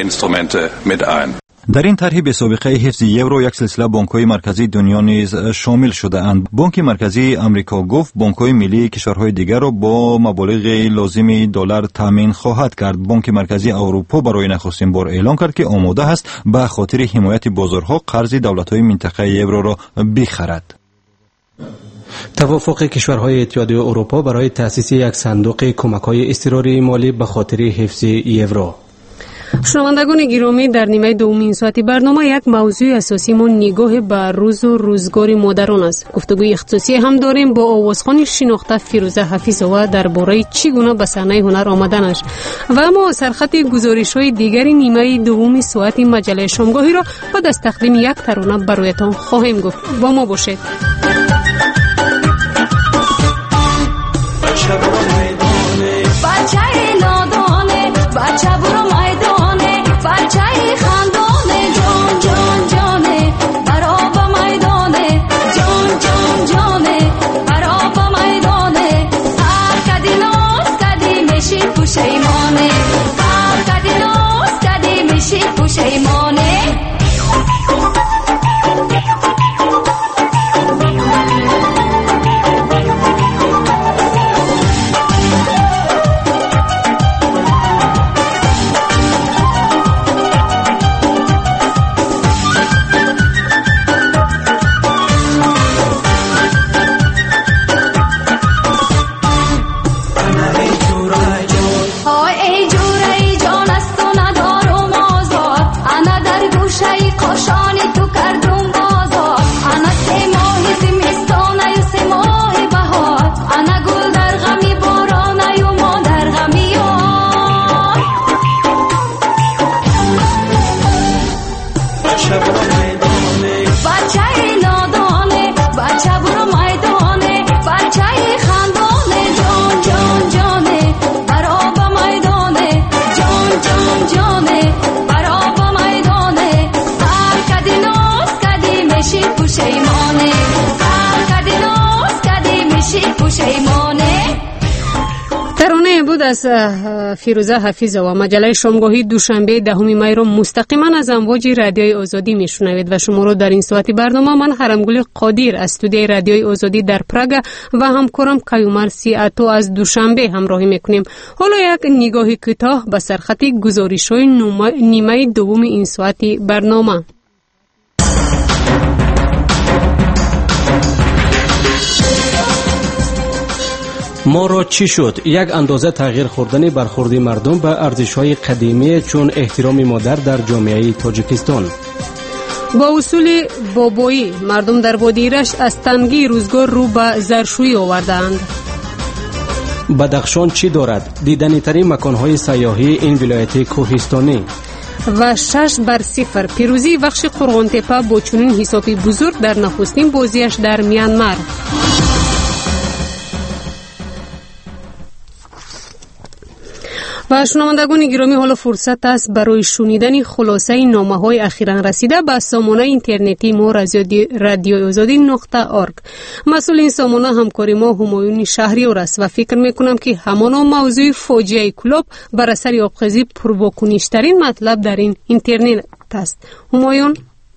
дар ин тарҳи бесобиқаи ҳифзи евро як силсила бонкҳои марказии дунё низ шомил шудаанд. бонки марказии амрико гуфт бонкҳои миллии кишварҳои дигарро бо маблағи лозими доллар таъмин хоҳад кард. бонки марказии аврупо барои нахустин бор эълон кард ки омода аст ба хотири ҳимояти бозорҳо қарзи давлатҳои минтақаи евроро бихарад. توافق کشورهای اتحادیه اروپا برای تأسیس یک صندوق کمک‌های اضطراری مالی به خاطر حفظ یورو. شنوندگان گرامی، در نیمه دومین ساعت برنامه یک موضوع اساسی ما نگاه به روز و روزگار مادران است. گفتگوی اختصاصی هم داریم با آوازخوان شناخته فیروزه حفیظ‌آوا درباره چگونه به صحنه هنر آمدنش و اما سرخط گزارش‌های دیگر نیمه دوم ساعت مجله شامگاهی را بعد از تقدیم یک ترانه برایتان خواهیم گفت. با ما باشید. پشیمانه بچه برو میدانه بچه نادانه بچه برو میدانه بچه خندانه جان جان جانه برا با میدانه جان جان جانه برا با میدانه هر کدی ناز کدی میشی پوشیمانه هر کدی ناز کدی میشی پوشیمانه. ترانه بود از فیروزه حفیظ و مجله شامگاهی دوشنبه 10 می را مستقیما از امواج رادیوی آزادی میشنوید و شما را در این ساعت برنامه من حرمگل قادر از استودیوی رادیوی آزادی در پراگ و همکارم کیومرثی عطا از دوشنبه همراهی میکنیم. حالا یک نگاهی کوتاه به سرخط گزارش‌های نیمه دوم این ساعت برنامه. ما را چی شد؟ یک اندازه تغییر خوردن برخوردی مردم به ارزش‌های قدیمی چون احترام مادر در جامعه تاجیکستان. با اصول بابایی مردم در وادی‌رشت از تنگی روزگار رو به زرشویی آوردند. بدخشان چی دارد؟ دیدنی‌ترین مکان‌های سیاحی این ولایت کوهستانی. و 6-0 پیروزی بخش قرغان‌تپه با چنین حسابی بزرگ در نخستین بازیش در میانمار. و شنوندگان گرامی، حالا فرصت است برای شنیدن خلاصه نامه‌های اخیراً رسیده به سامانه اینترنتی ما رادیوی آزادی .org. مسئول این سامانه همکاری ما همایون شهریار است و فکر میکنم که همانا موضوع فاجعه کلاب بر اثر آبخزی پرواکنش‌ترین مطلب در این اینترنت است. همایون،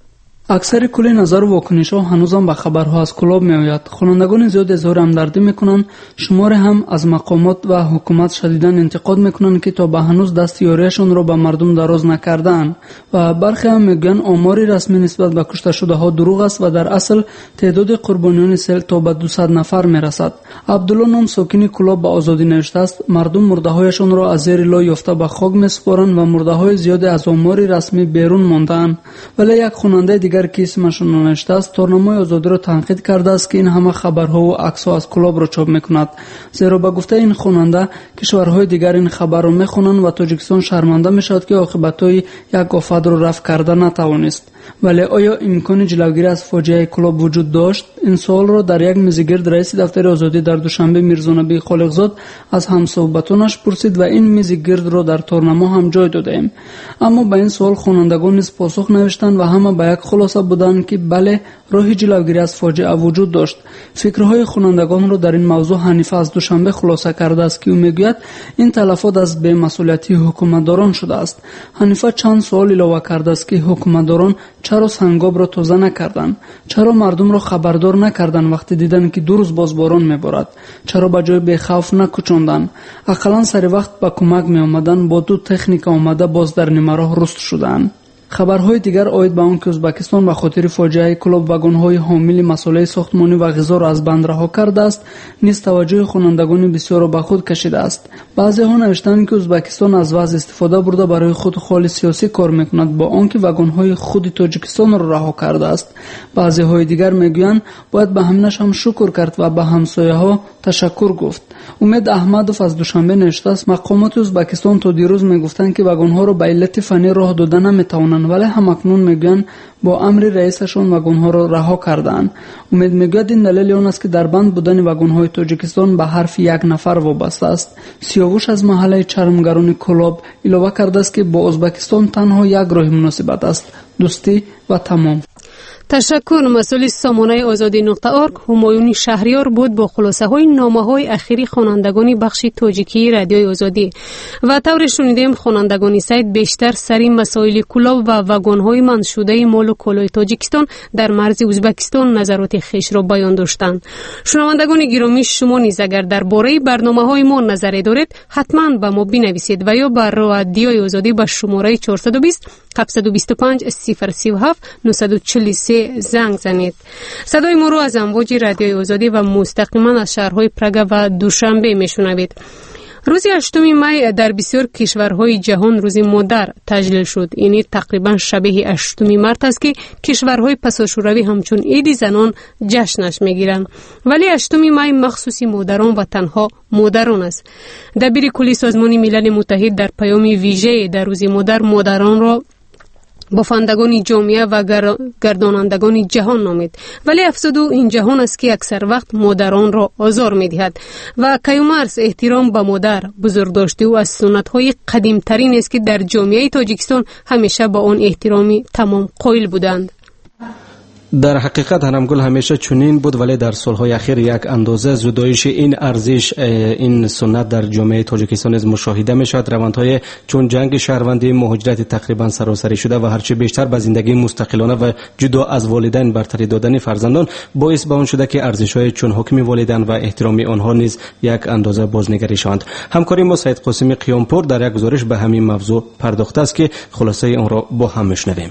اکثر کل نظر و واکنش‌ها هنوزم به خبرها از کلاب می‌آید. خوانندگان زیاد اظهار همدردی می‌کنند، شمار هم از مقامات و حکومت شدیداً انتقاد می‌کنند که تا به هنوز دستیاریشان را به مردم دراز نکردند و برخی هم میگویند آماری رسمی نسبت به کشته شده‌ها دروغ است و در اصل تعداد قربانیان سیل تا به 200 نفر می‌رسد. عبدالله نام ساکن کلاب به آزادی نوشته است مردم مرده‌هایشان را از زیر لای یافته به خاک می‌سپارند و مرده‌های زیاد از آماری رسمی بیرون مانده‌اند. ولی یک خواننده دیگر که اسمشون نوشته است تورنمای آزادی را تنقید کرده است که این همه خبرها و عکس‌ها از کلاب را چاپ می‌کند، زیرا به گفته این خواننده کشورهای دیگر این خبر را می‌خوانند و تاجیکستان شرمنده می‌شود که عاقبت‌های یک آفت را رفع کرده نتوانست. ولی آیا امکان جلوگیری از فاجعه کلاب وجود داشت؟ این سوال را در یک میزگرد رئیس دفتر آزادی در دوشنبه میرزانبی خالقزاد از همصحبتانش پرسید و این میزگرد را در تورنما هم جای دادیم. اما به این سوال خوانندگان نیز پاسخ نوشتند و همه به یک خلاصه بودند که بله، راه جلوگیری از فاجعه وجود داشت. فکرهای خوانندگان را در این موضوع حنیفه از دوشنبه خلاصه کرده است که او میگوید این تلفات از بی‌مسئولیتی حکومتداران شده است. حنیفه چند سوال علاوه کرده است که حکومتداران چرا سنگاب را تازه نکردند؟ چرا مردم را خبردار نکردند وقتی دیدند که 2 روز باز باران میبارد؟ چرا به جای بی‌خوف نکوچاندند؟ اقلا سر وقت به کمک می آمدند، با 2 تکنیک آمده باز در نیمه راه رست شدند. خبرهای دیگر عاید به آن که ازبکستان به خاطر فاجعه کلاب واگن‌های حامل مسئله ساختمانی و غذا را از بند رها کرده است نیز توجه خوانندگان بسیار را به خود کشیده است. بعضی‌ها نوشتند که ازبکستان از وضع استفاده برده برای خود خال سیاسی کار می‌کند با آنکه واگن‌های خود تاجیکستان را رها کرده است. بعضی‌های دیگر می‌گویند باید به همینش هم شکر کرد و به همسایه‌ها تشکر گفت. امید احمدوف از دوشنبه نوشته است مقامات ازبکستان تا دیروز میگفتند که واگن‌ها را به علت فنی راه دادن نمی‌توانند، ولی همکنون میگویند با امر رئیسشان واگن‌ها را رها کردند. امید میگوید این دلیل آن است که در بند بودن واگن‌های تاجیکستان به حرف یک نفر وابسته است. سیاوش از محله چرمگران کلاب علاوه کرده است که با ازبکستان تنها یک راه مناسبت است: دوستی و تمام. تشکر. مسئول سامانه آزادی .org همایون شهریار بود با خلاصه های نامه های اخیری خوانندگان بخش تاجیکی رادیوی آزادی. و طور شنیدیم خوانندگان سایت بیشتر سری مسائل کلاب و واگن های منع شده مال و کالای تاجیکستان در مرز ازبکستان نظرات خویش را بیان داشتند. شنوندگان گرامی، شما نیز اگر درباره برنامه های ما نظری دارید حتما به ما بنویسید و یا بر رادیوی آزادی به شماره 420 725 037 943 زنگ زنید. صدای ما رو از امواج رادیوی آزادی و مستقیما از شهرهای پراگ و دوشنبه میشنوید. روز 8 می در بسیار کشورهای جهان روز مادر تجلیل شد. یعنی تقریبا شبیه 8 مارس است که کشورهای پساشوروی همچون عید زنان جشنش میگیرند. ولی 8 می مخصوصی مادران و تنها مادران است. دبیر کلی سازمان ملل متحد در پیام ویژه در روز مادر مادران را بافندگان جامعه و گردانندگان جهان نامید، ولی افسوس این جهان است که اکثر وقت مادران را آزار می‌دهد و کیومرث احترام به مادر بزرگداشتی و از سنت‌های قدیم‌ترین است که در جامعه تاجیکستان همیشه با آن احترامی تمام قائل بودند. در حقیقت هنمگل همیشه چنین بود، ولی در سالهای اخیر یک اندازه زدایش این ارزش این سنت در جامعه تاجیکستان از مشاهده می شود. روندهای چون جنگ شهروندی، مهاجرت تقریبا سراسری شده و هرچه بیشتر به زندگی مستقلانه و جدا از والدین برتری دادن فرزندان باعث به آن شده که ارزش‌های چون حکم والدین و احترام آنها نیز یک اندازه بازنگری شوند. همکاری ما سید قاسمی قیامپور در یک گزارش به همین موضوع پرداخته است که خلاصه آن را با هم میشنویم.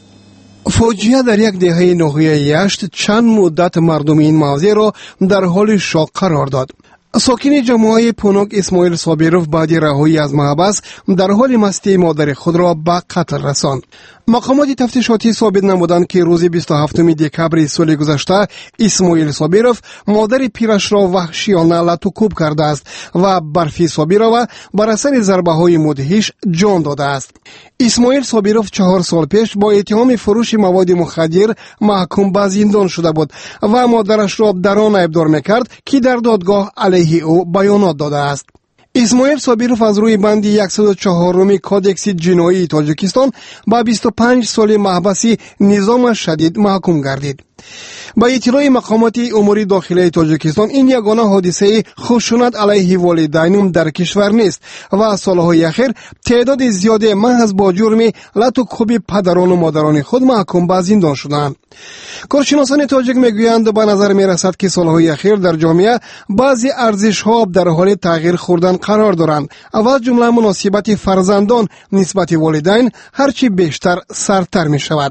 فاجعه در یک دهه نهایی 8 چند مدت مردم این موضع را در حال شاق قرار داد. ساکن جمعای پونوک اسماعیل صابروف بعد رهایی از محبس در حال مستی مادر خود را به قتل رساند. مقامات تفتیشاتی ثابت نمودند که روز 27 دکبر سال گذشته اسماعیل صابروف مادر پیرش را وحشیانه لطوکوب کرده است و برفی صابرova بر اثر ضربه‌های مدهش جان داده است. اسماعیل صابروف 4 سال پیش با اتهام فروش مواد مخدر محکوم به زندان شده بود و مادرش را در آن ایبدار می‌کرد که در دادگاه علیه او بیانات داده است. اسماعیل صابروف از روی بند 104 کودکس جنایی تاجیکستان با 25 سال محبسی نظام شدید محکوم گردید. با اطلاع مقامات امور داخلی تاجیکستان این یگانه حادثه خشونت علیه والدین در کشور نیست و سالهای اخیر تعداد زیادی محض با جرم لطوکوب پدران و مادران خود محکوم به زندان شدند. کارشناسان تاجیک میگویند به نظر میرسد که سالهای اخیر در جامعه بعضی ارزش‌ها در حال تغییر خوردن قرار دارند و از جمله مناسبت فرزندان نسبت والدین هرچی بیشتر سرتر می شود.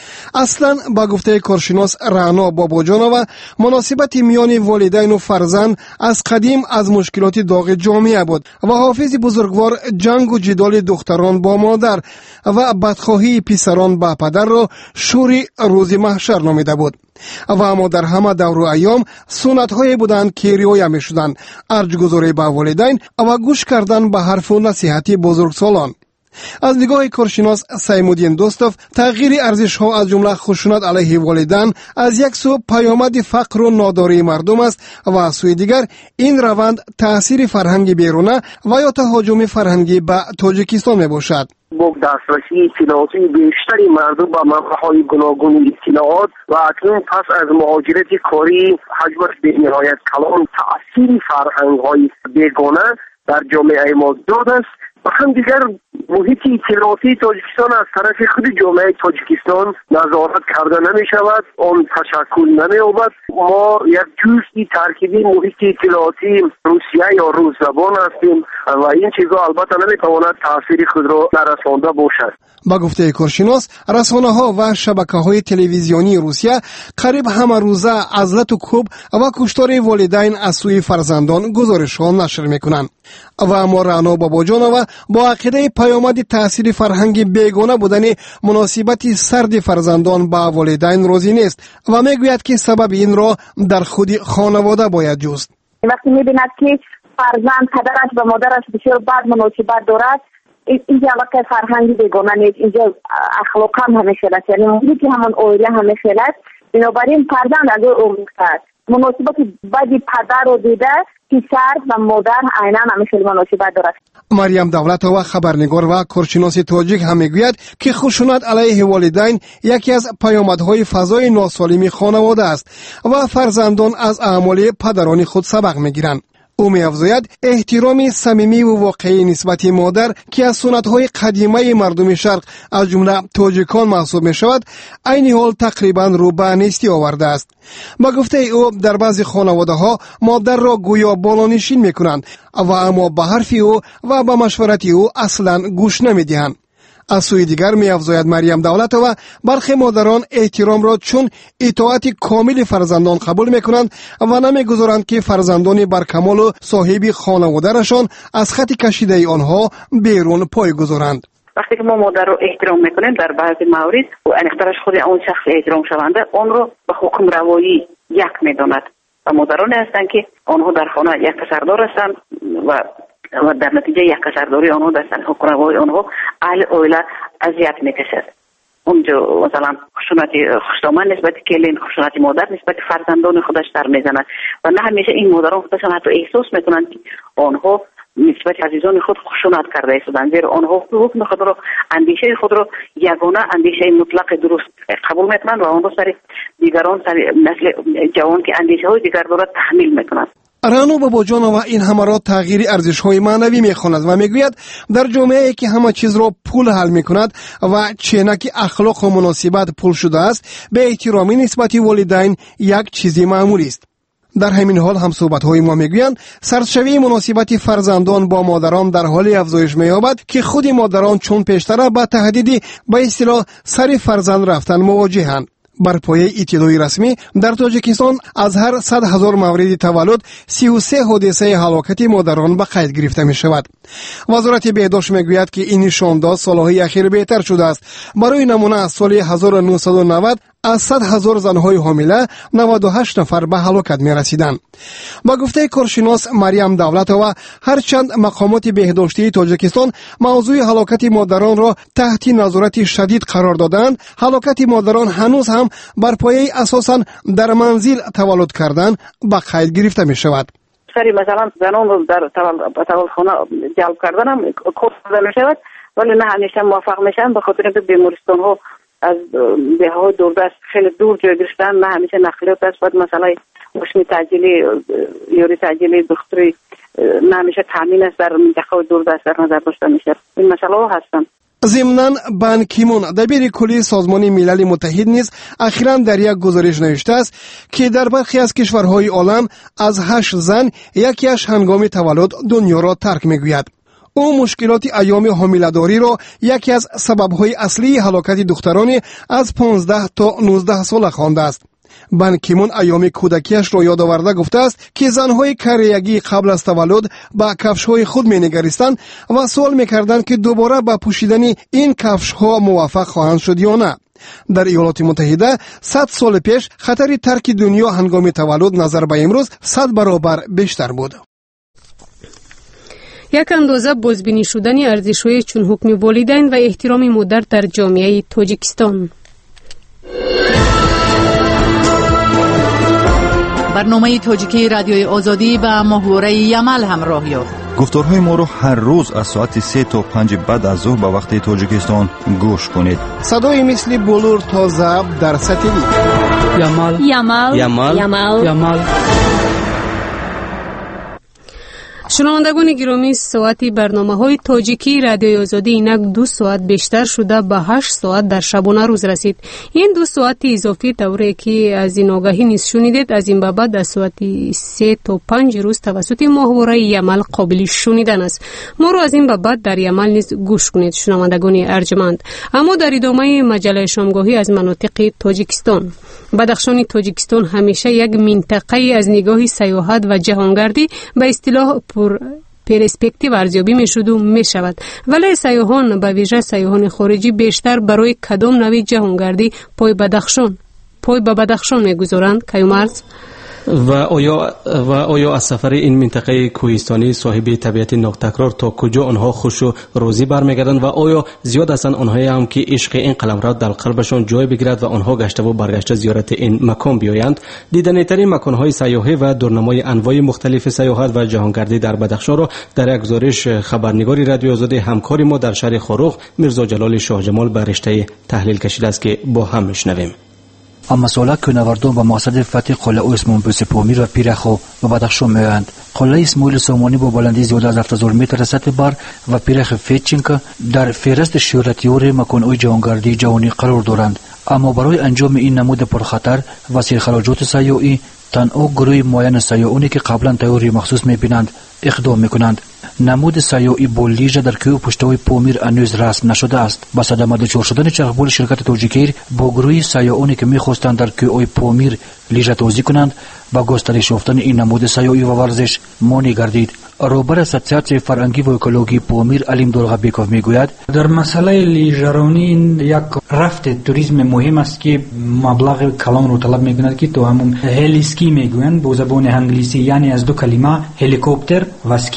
اصلا با گفته کارشناس رعنا باباجانова مناسبت میان والدین و فرزند از قدیم از مشکلات داغ جامعه بود و حافظ بزرگوار جنگ و جدال دختران با مادر و بدخواهی پسران با پدر را شوری روز محشر نامیده بود. و اما در همه دور و ایام سنت هایی بودند که رعایت می شدند: ارجگذاری به والدین و گوش کردن به حرف و نصیحت بزرگسالان. از نگاه کارشناس سیمودین دوستوف تغییر ارزش ها از جمله خشونت علیه والدین از یک سو پیامد فقر و ناداری مردم است و از سوی دیگر این روند تاثیر فرهنگی بیرونه و یا تهاجم فرهنگی به تاجیکستان می باشد. با دسترسی اطلاعاتی بیشتری مردم به منبع‌های گوناگون اطلاعات و اکنون پس از مهاجرت کاری حجمش به نهایت کلان تأثیر فرهنگ‌های بیگانه در جامعه ما داده است و هم دیگر محیط اطلاعاتی تاجیکستان از طرف خود جامعه تاجیکستان نظارت کرده نمی شود، آن تشکل نمی یابد. ما یک جزئی ترکیبی محیط اطلاعاتی روسیه یا روس زبان هستیم و این چیزا البته نمی تواند تاثیر خود را نرسانده باشد. با گفته کارشناس رسانه ها و شبکه های تلویزیونی روسیه قریب همه روزه از لطوکوب و کشتار والدین از سوی فرزندان گزارش ها نشر می کنند. و اما رعنا باباجانova با عقیده پیامد تاثیر فرهنگی بیگانه بودن مناسبت سرد فرزندان با والدین راضی نیست و میگوید که سبب این را در خود خانواده باید جست. وقتی میبیند که فرزند پدرش و مادرش بسیار بد مناسبت دارد، اینجا وقت فرهنگی بیگانه نیست، اینجا اخلاق هم همه خیلت، یعنی محیط همون اویله همه خیلت. بنابراین فرزند از او امید مناسبت بدی پدر رو دیده پسر و مادر عیناً خیلی مناسبت دارد. مریم دولتova خبرنگار و کارشناس تاجیک هم میگوید که خشونت علیه والدین یکی از پیامدهای فضای ناسالم خانواده است و فرزندان از اعمال پدران خود سبق میگیرند. او می‌افزاید احترام صمیمی و واقعی نسبت مادر که از سنت‌های قدیمی مردم شرق از جمله تاجیکان محسوب می‌شود، عین حال تقریباً رو به نیستی آورده است. با گفته او در بعضی خانواده‌ها مادر را گویا بالانشین می‌کنند و اما به حرف او و به مشورت او اصلاً گوش نمی‌دهند. از سوی دیگر می‌افزاید مریم دولتova برخی مادران احترام را چون اطاعت کامل فرزندان قبول می‌کنند و نمی‌گذارند که فرزندان برکمال و صاحب خانواده‌شان از خط کشیده آنها بیرون پای گذارند. وقتی که ما مادر رو احترام می‌کنیم در بعضی موارد و انختارش خود اون شخص احترام شونده اون رو به حکم روایی یک می‌داند و مادرانی هستند که آنها در خانه یک پسردار هستند و در نتیجه یک کسرداری آنها در حکم روایی آنها اهل اویله اذیت میکشد اونجا مثلا خشونت خشدامن نسبت کلین، خشونت مادر نسبت فرزندان خودش سر میزند و نه همیشه این مادران خودشان حتی احساس میکنند که آنها نسبت عزیزان خود خشونت کرده ایستادند، زیرا آنها حکم خود را، اندیشه خود را یگانه اندیشه مطلق درست قبول میکنند و آن را سر دیگران، سر نسل جوان که اندیشه های دیگر دارد تحمیل میکنند. رانو باباجانова این همه را تغییر ارزش‌های معنوی می‌خواند و میگوید در جامعه‌ای که همه چیز را پول حل می‌کند و چنانکه اخلاق و مناسبت پول شده است، به احترامی نسبت والدین یک چیزی معمولی است. در همین حال هم صحبت‌های ما میگویند سرشوی مناسبت فرزندان با مادران در حال افزایش می‌یابد که خود مادران چون پیشتر با تهدید به اصطلاح سر فرزند رفتن مواجهند. بر پایه اطلاعی رسمی در تاجیکستان از هر 100,000 مورد تولد 33 حادثه هلاکت مادران به قید گرفته می شود. وزارت بهداشت میگوید که این نشانداد سالهای اخیر بهتر شده است. برای نمونه از سال 1990 از 100,000 زنهای حامله 98 نفر به هلاکت می رسیدند. با گفته کارشناس مریم دولتова هرچند مقامات بهداشتی تاجیکستان موضوع هلاکت مادران را تحت نظارت شدید قرار دادند، هلاکت مادران هنوز هم بر پایه اساساً در منزل تولد کردن به قید گرفته می شود. سری مثلا زنان رو در تولدخانه جلب کردن هم کار می شود، ولی نه همیشه موفق میشن به خاطر اینکه بیمارستان ها از دههای دوردست خیلی دور جای گرفتن، نه همیشه نقلیات است، باید مسئله مشمی تعجیلی یوری تعجیلی دکتری نه همیشه تامین است در منطقه دوردست در نظر داشته میشه. این مسئله ها هستن. ضمناً بان کی-مون دبیر کلی سازمان ملل متحد نیز اخیراً در یک گزارش نوشته است که در برخی از کشورهای عالم از 8 زن یکیش هنگام تولد دنیا را ترک میگوید. او مشکلات ایام حامله‌داری را یکی از سبب‌های اصلی هلاکت دختران از 15 تا 19 ساله خوانده است. بان کی-مون ایام کودکیش را یاد آورده گفته است که زنهای کریگی قبل از تولد با کفش‌های خود می‌نگریستند و سوال می‌کردند که دوباره با پوشیدن این کفش‌ها موفق خواهند شد یا نه. در ایالات متحده 100 سال پیش خطر ترک دنیا هنگام تولد نظر به امروز 100 برابر بیشتر بود. یک اندازه بازبینی شدن ارزش‌های چون حکم والدین و احترام مادر در جامعه تاجیکستان. برنامه تاجیکی رادیوی آزادی با محور یمل همراه یافت. گفتارهای ما را هر روز از ساعت 3 تا 5 بعد از ظهر به وقت تاجیکستان گوش کنید. صدای مثل بلور تا ضبط در ساتلیت. یمل یمل یمل یمل یمل. شنوندگان گرامی، ساعتی برنامه‌های تاجیکی رادیوی آزادی اینک 2 ساعت بیشتر شده به 8 ساعت در شبانه روز رسید. این 2 ساعت اضافی دوره که از این آگاهی نیز شنیدید از این به بعد از ساعت 3 تا 5 روز توسط محور یمل قابل شنیدن است. ما رو از این به بعد در یمل نیز گوش کنید شنوندگان ارجمند. اما در ادامه مجله شامگاهی از مناطق تاجیکستان، بدخشان تاجیکستان همیشه یک منطقه از نگاه سیاحت و جهانگردی به اصطلاح پرسپکتیو ارزیابی میشد و میشود، ولی سیاحان به ویژه سیاحان خارجی بیشتر برای کدام نوع جهانگردی پای به بدخشان میگذارند؟ کیومرز و آیا از سفر این منطقه کوهستانی صاحب طبیعت ناکتکرار تا کجا آنها خوش و راضی برمیگردند و آیا زیاد هستند آنهایی هم که عشق این قلمرو در قلبشان جای بگیرد و آنها گشته و برگشته زیارت این مکان بیایند؟ دیدنی‌ترین مکان‌های سیاحی و دورنمای انواع مختلف سیاحت و جهانگردی در بدخشان را در یک گزارش خبرنگاری رادیو آزادی همکار ما در شهر خاروخ میرزا جلال شاه جمال به رشته تحلیل کشیده است که با هم میشنویم. اما سالا کنواردان با مقصد فتح قلعه اسمان بوس پامیر و پیرخو و بدخشان میآیند. قلعه اسماعیل سامانی با بلندی زیاده از 7000 متر سطح بر و پیرخ فیچینکا در فهرست شهرتیار مکان‌های جهانگردی جهانی قرار دارند. اما برای انجام این نمود پرخطر و سرخراجات سیاحی تنها گروه معین سیاحانی که قبلا تیاری مخصوص میبینند اقدام میکنند. نمود سیاحی با لیژه در کوه پشتوی پامیر هنوز رسم نشده است. با صدمه دچار شدن چرخبول شرکت تاجیکیر با گروه سیاحانی که میخواستند در کوه پامیر لیژه توزیع کنند با گسترش یافتن این نمود سیاحی و ورزش مانع گردید. رهبر اسوسیاسیون فرهنگی و اکولوژی پامیر علیم دولغبیکوف میگوید در مسئله لیژرانی یک رفت توریسم مهم است که مبلغ کلان رو طلب میکند که تو همون هلی اسکی میگویند با زبان انگلیسی، یعنی از دو کلمه هلیکوپتر و اسکی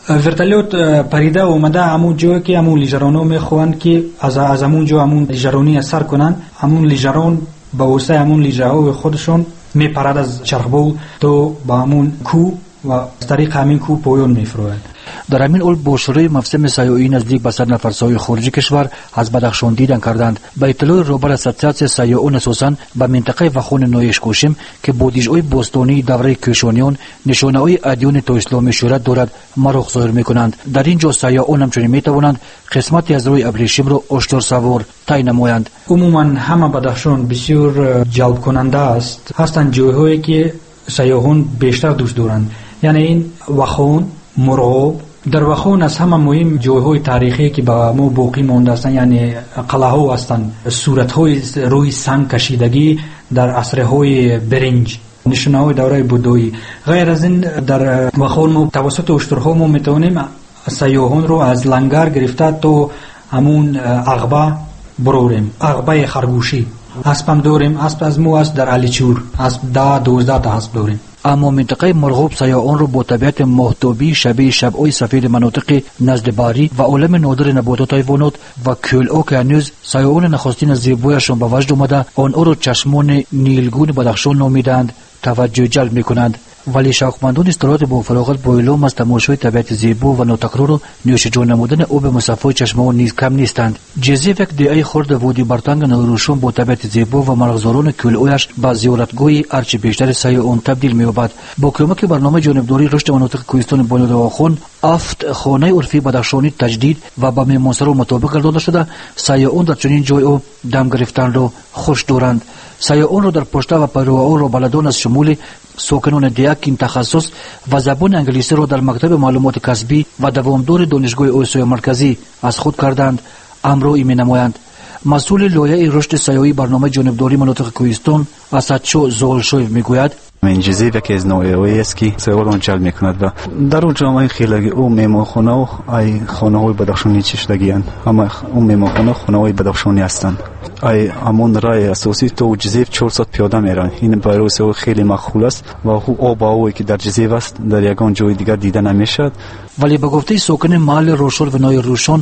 ورتالوت پریده اومده همون جایی که همون لیژرانو میخوان که از همون جا همون لیژرانی اثر کنن، همون لیژران با وسیله همون لیژه های خودشون میپرد از چرخبو تو با همون کو و از طریق همین کو پایان میفروید. در همین اول با شروع موسم سیاحی نزدیک به 100 نفر سیاح خارجی کشور از بدخشان دیدن کردند. به اطلاع رهبر اسوسیاسیون سیاحان اساساً به منطقه وخون نویش کوشیم که بودجه‌های بوستانی دوره کشانیان نشانه‌های ادیان تا اسلامی شهرت دارد مرخ ظاهر می‌کنند. در اینجا سیاحان همچنین می‌توانند قسمتی از روی ابریشم را اشتر سوار تعیین نمایند. عموماً همه بدخشان بسیار جلب کننده است. هستند جای‌هایی که سیاحان بیشتر دوست دارند. یعنی این وخون، مرغاب. در وخون از همه مهم جایهای تاریخی که با ما باقی مانده هستند، یعنی قلعه ها هستند، صورت‌های روی سنگ کشیدگی در عصرهای برنج، نشانه‌های دوره بودایی. غیر از این در وخون ما توسط اشترها ما میتونیم سیاحان رو از لنگر گرفته تا همون عقبه بروریم، عقبه خرگوشی. اسبم داریم، اسب از مو است در علیچور، اسب 10-12 تا اسب داریم. اما منطقه مرغوب سیاحان را با طبیعت ماهتابی شبیه شب‌های سفید مناطق نزد باری و عالم نادر نباتات حیوانات و کل‌ها که هنوز سیاحان نخستین از زیبایشان به وجد آمده آنها را چشمان نیلگون بدخشان نامیدند توجه جلب می‌کنند. ولی شوقمندان استراحت با فراغت با اعلام از تماشای طبیعت زیبا و ناتکرار و نوش جان نمودن آب مصفای چشمه‌ها نیز کم نیستند. جزیره یک دیای خرد وادی برتنگ نوروشان با طبیعت زیبا و مرغزاران کل‌هایش به زیارتگاهی هرچه بیشتر سیاحان تبدیل می‌یابد. با کمک برنامه جانبداری رشد مناطق کوهستان بانی‌دواخان 7 خانه عرفی بدخشانی تجدید و به مهمانسرا مطابق گردانده شده، سیاحان در چنین جای‌ها دم گرفتن را خوش دارند. سیاحان را در پشته و پیروها را بلدان از شمول ساکنان دیگر این تخصص و زبان انگلیسی را در مکتب معلومات کسبی و دوامدار دانشگاه آسیای مرکزی از خود کردند امر می نمایند. مسئول لایحه رشد سیاحی برنامه جانبداری مناطق کوهستان اسدشاه زغالشویو میگوید این جزیره که از نوعی است که سیاحان جلب میکند و در اون جامعه خیلی او مهمانخانه و ای خانه‌های بدخشانی چشدگیان، اما اون مهمانخانه خانه‌های بدخشانی هستند. ای همون راه اساسی تو جزیره 400 پیاده میرن. این برای سیاح خیلی مقبول است و آب و هوایی که در جزیره است در یگان جای دیگر دیده نمیشد. ولی به گفته ساکن محل روشل و نای روشان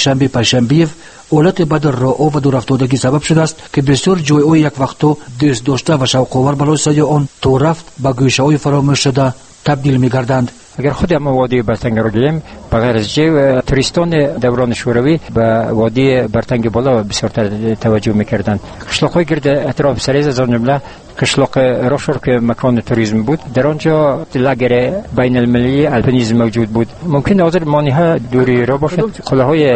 پایشنبه اولت بد راه و دور افتادگی سبب شده است که بسیار جای‌ها یک وقتا دوست داشته و شوق‌آور برای سیاحان تو رفت به گوشه‌های فراموش شده تبدیل می‌گردند. اگر خود ما وادی برتنگ رو گیریم بغیر از جو توریستان دوران شوروی به وادی برتنگ بالا بسیار توجه می‌کردند. قشلاق‌های گرد اطراف سریز از جمله قشلاق روشور که مکان توریسم بود، در آنجا لگر بین المللی الپینیسم موجود بود. ممکن حاضر مانی‌ها دوری را باشد. قلعه‌های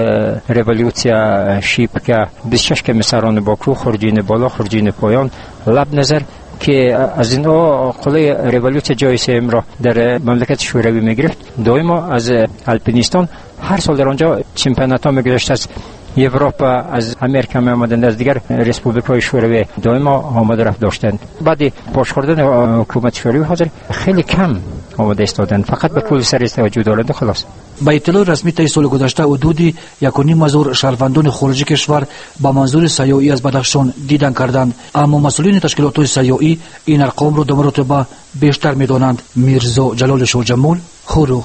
رولوسیا شیب که 26 کمیسران باکو، خورجین بالا، خورجین پایان، لب نظر که از این قلعه رولوسیا جای سیم را در مملکت شوروی می‌گرفت. دائما از الپینیستان هر سال در آنجا چمپیونات‌ها می‌گذشت است. اروپا از امریکا می آمدند، از دیگر ریسپوبلیک‌های شوروی دائما آمده رفت داشتند. بعد پاش خوردن حکومت شوروی حاضر خیلی کم آمده ایستادند، فقط به پول سر توجه دارند. خلاص با اطلاع رسمی طی سال گذشته حدود 1.5 شهروندان خارجی کشور با منظور سیاحی از بدخشان دیدن کردند، اما مسئولین تشکیلات سیاحی این ارقام را در مرتبه بیشتر می‌دانند. میرزا جلال شاه جمال، خروغ.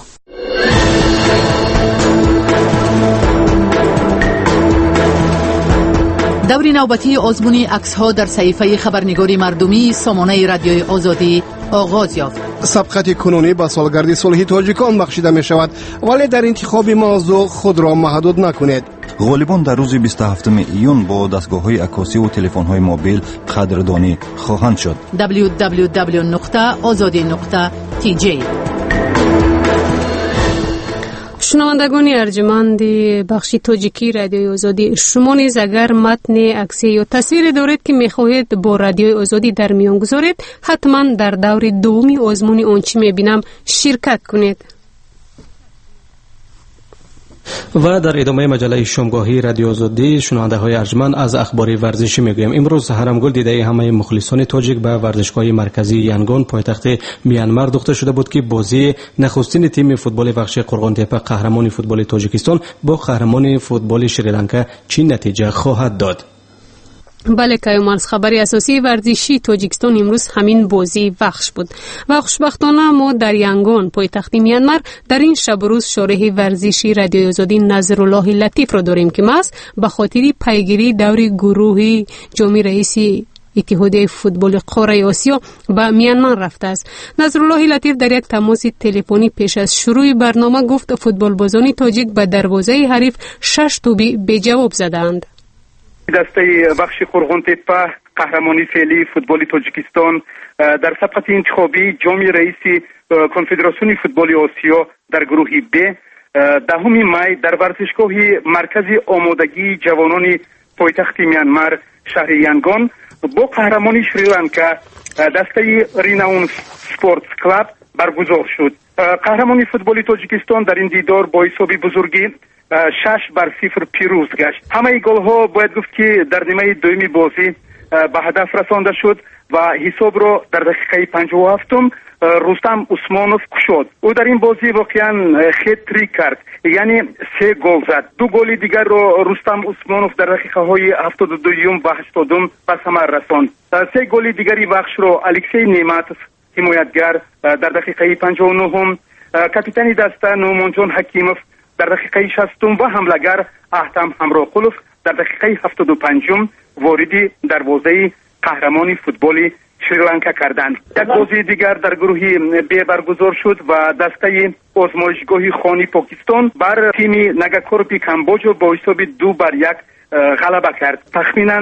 دور نوبتی آزمون عکس‌ها در صحیفه خبرنگاری مردمی سامانه رادیوی آزادی آغاز یافت. سبقت کنونی به سالگرد صلح تاجیکان بخشیده می شود، ولی در انتخاب موضوع خود را محدود نکنید. غالبان در روز 27 ایون با دستگاه‌های عکاسی و تلفن‌های موبیل قدردانی خواهند شد. www.azadi.tj. شنوندگان ارجمند بخش تاجیکی رادیوی آزادی، شما نیز اگر متن عکسی یا تصویری دارید که میخواهید با رادیوی آزادی در میان گذارید، حتما در دور دومی آزمون آنچه میبینم شرکت کنید. و در ادامه مجله شامگاهی رادیو آزادی شنونده های ارجمند از اخبار ورزشی میگویم. امروز حرمگل دیده همه مخلصان تاجیک به ورزشگاه مرکزی ینگان پایتخت میانمار دوخته شده بود که بازی نخستین تیم فوتبال بخش قرغان تپه قهرمان فوتبال تاجیکستان با قهرمان فوتبال شریلانکا چی نتیجه خواهد داد. بله کایومانس، خبری اساسی ورزشی تاجیکستان امروز همین بازی وخش بود و خوشبختانه ما در ینگون پایتخت میانمار در این شب و روز شارح ورزشی رادیوی آزادی نظرالله لطیف را داریم که ماست به خاطر پیگیری دور گروهی جامع رئیسی اتحادیه فوتبال قاره آسیا به میانمار رفته است. نظرالله لطیف در یک تماس تلفنی پیش از شروع برنامه گفت فوتبال بازان تاجیک به دروازه حریف 6 توپی به جواب زدند. دسته بخش قرغون تپه قهرمانی فعلی فوتبال تاجیکستان در صفحه انتخابی جام رئیس کنفدراسیون فوتبال آسیا در گروه ب 10 می در ورزشگاه مرکزی آمادگی جوانان پایتخت میانمار شهر ینگون با قهرمانی شریلانکا دسته ریناون سپورتس کلاب برگزار شد. قهرمانی فوتبال تاجیکستان در این دیدار با حساب بزرگی 6-0 پیروز گشت. همه گل ها باید گفت که در نیمه دومی بازی به هدف رسانده شد و حساب را در دقیقه 57 رستم عثمانوف کشاد. او در این بازی واقعا هتریک کرد، یعنی 3 گل زد. 2 گل دیگر را رستم عثمانوف در دقیقه های 72 و 80 به ثمر رساند. 3 گل دیگری بخش را الکسی نیماتوف حمایتگر در دقیقه 59 کاپیتان دسته نومانجان حکیموف در دقیقه 60 و حملگر احتم همراقلوف در دقیقه 75 واردی دروازه قهرمانی فوتبال شریلانکا کردند. یک بازی دیگر در گروه ب برگزار شد و دسته آزمایشگاه خانی پاکستان بر تیم نگاکورپی کامبوجا با حساب 2-1 غلبه کرد. تخمینا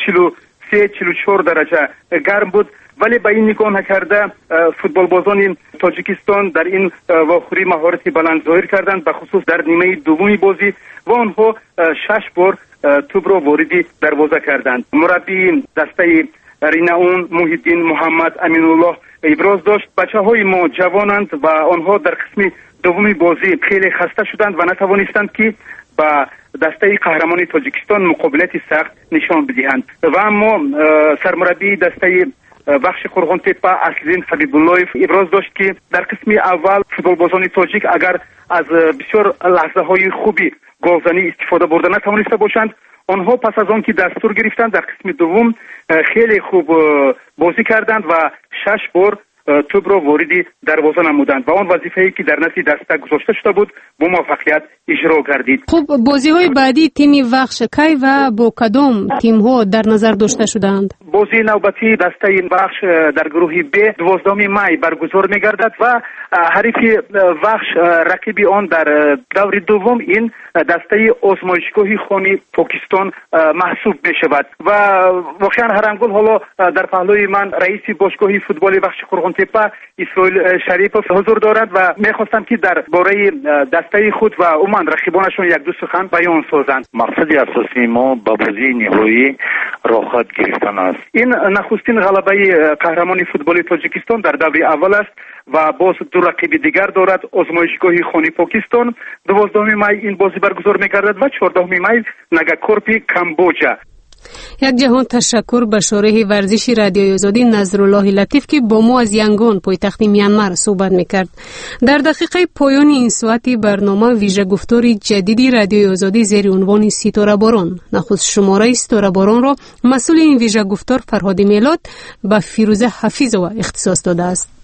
43-44 درجه گرم بود، ولی به این نگاه نکرده فوتبال بازان تاجیکستان در این واخوری مهارت بلند ظاهر کردند، به خصوص در نیمه دومی بازی و آنها 6 بار توپ را وارد دروازه کردند. مربی دسته ریناون محیدین محمد امینالله ابراز داشت بچه‌های ما جوانند و آنها در قسم دومی بازی خیلی خسته شدند و نتوانستند که با دسته قهرمانی تاجیکستان مقابلت سخت نشان بدهند. و اما سرمربی دسته بخش قرغون تپه اصلین حبیب الله ابراز داشت که در قسم اول فوتبال بازان تاجیک اگر از بسیار لحظه های خوبی گلزنی استفاده برده نتوانسته باشند، آنها پس از آن که دستور گرفتند در قسم دوم خیلی خوب بازی کردند و 6 بار توپ را وارد دروازه نمودند و آن وظیفه‌ای که در نزد دسته گذاشته شده بود با موفقیت اجرا گردید. خب بازی‌های بعدی تیم وخش کی و با کدام تیم‌ها در نظر داشته شدند؟ بازی نوبتی دسته وخش در گروه ب 12 می برگزار می‌گردد و حریف وخش رقیب آن در دور دوم این دسته آزمایشگاه خانی پاکستان محسوب می‌شود و واقعا هرانگل حالا در پهلوی من رئیس باشگاه فوتبال بخش قرغون تپه اسرائیل شریفوف حضور دارد و می‌خواستم که در باره دسته خود و عموما رقیبانشون یک دو سخن بیان سازند. مقصد اساسی ما با بازی نهایی راحت گرفتن است. این نخستین غلبه قهرمانی فوتبال تاجیکستان در دور اول است و باز 2 رقیب دیگر دارد. آزمایشگاه خانی پاکستان 12 می این بازی برگزار می‌گردد و 14 می نگاکورپی کامبوجا. یک جهان تشکر به شارح ورزشی رادیوی آزادی نظرالله لطیف که با ما از ینگون پایتخت میانمار صحبت میکرد. در دقیقه پایان این ساعتی برنامه ویژه گفتاری جدیدی رادیوی آزادی زیر عنوان ستاره باران. نخست شماره ستاره باران را مسئول این ویژه گفتار فرهاد میلاد به فیروزه حفیظова اختصاص داده است.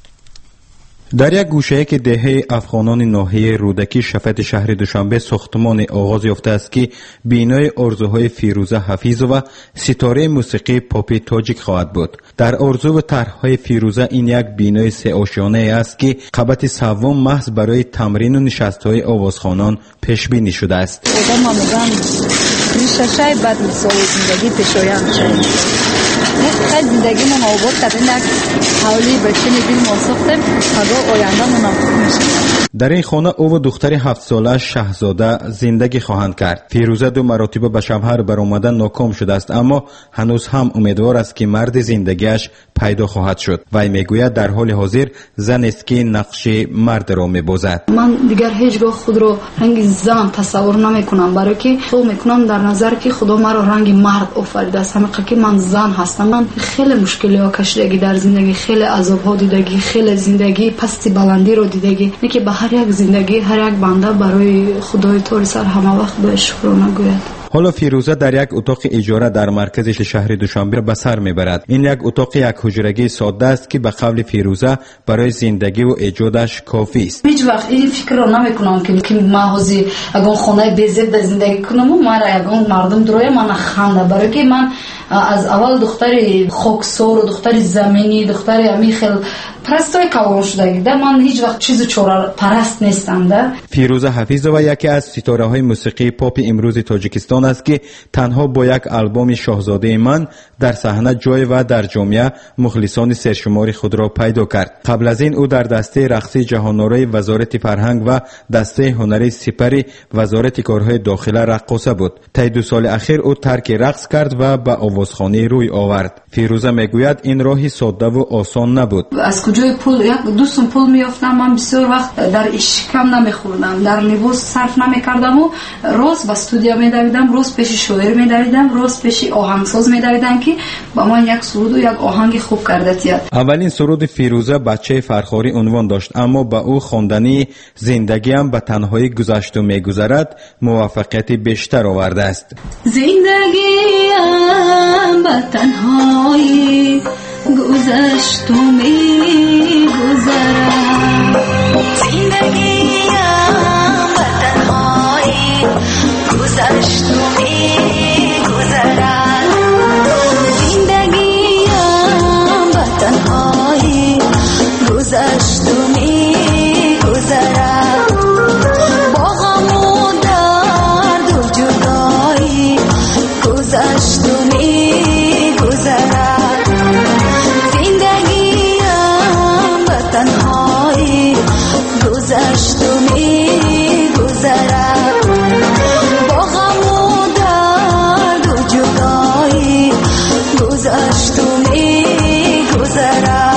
در یک گوشه که دهه افغانان ناحیه رودکی شفت شهر دوشنبه ساختمان آغاز یافته است که بینای آرزوهای فیروزه حفیظова ستاره موسیقی پاپ تاجیک خواهد بود. در آرزو و طرح‌های فیروزه این یک بینای 3 آشیانه است که قبط سوم محض برای تمرین و نشست‌های آوازخوانان پیش بینی شده است. ریشه بعد مثال زندگی پیشایم شد. خیلی زندگی من آباد کردیم، یک حولی بچه دل ما ساختیم تا آینده من خوب میشه. در این خانه او و دختر 7 ساله شهزاده زندگی خواهند کرد. فیروزه 2 مرتبه به شوهر برآمدن ناکام شده است، اما هنوز هم امیدوار است که مرد زندگیش پیدا خواهد شد. وی میگوید در حال حاضر زن است که نقش مرد را میبازد. من دیگر هیچگاه خود را رنگ زن تصور نمیکنم، برای که تو میکنم در نظر که خدا مرا رنگ مرد آفریده است. همین که من زن هستم. من خیلی مشکلی ها کشیدگی در زندگی، خیلی عذاب ها دیدگی، خیلی زندگی پستی بلندی رو دیدگی. اینکه به هر یک زندگی هر یک بنده برای خدای طور سر همه وقت به شکرانه گوید. حالا فیروزه در یک اتاق اجاره در مرکز شهر دوشنبه به سر میبرد. این یک اتاق یک حجرگی ساده است که به قول فیروزه برای زندگی و ایجادش کافی است. هیچ وقت این فکر رو نمیکنم که محضی اگه خانه بزرگ زندگی کنم و من اگه مردم دروی من خنده، برای که من از اول دختر خاکسار و دختر زمینی، دختر امیخل پرستای کار شده ده، من هیچ وقت چیز چوره پرست نیستم ده. فیروزه حفیظова یکی از ستاره های موسیقی پاپ امروز تاجیکستان است که تنها با یک آلبوم شاهزاده من در صحنه جای و در جامعه مخلصان سرشمار خود را پیدا کرد. قبل از این او در دسته رقصی جهان‌آرای وزارت فرهنگ و دسته هنری سپری وزارت کارهای داخله رقاصه بود. طی 2 سال اخیر او ترک رقص کرد و به آوازخوانی روی آورد. فیروزه میگوید این راهی ساده و آسان نبود. از کجای پول یک دوستم پول میافتم، من بسیار وقت در اشکم نمیخوردم، در لباس صرف نمیکردم و روز به استودیو میدویدم، روز پیش شاعر میدویدم، روز پیش آهنگساز میدویدم که با من یک سرود و یک آهنگ خوب کرده تید. اولین سرود فیروزه بچه فرخاری عنوان داشت، اما با او خواندنی زندگی هم به تنهایی گذشت و میگذرد موفقیت بیشتر آورده است. زندگیم به تنهایی گذشت و میگذرد، زندگیم به تنهایی گذشت و میگذرد، زندگیم به تنهایی گذشت و میگذرد، با غم و درد و جدایی گذشت و میگذرد، زندگیم به تنهایی گذشت و میگذرد، با غم و درد و جدایی گذشت و میگذرد.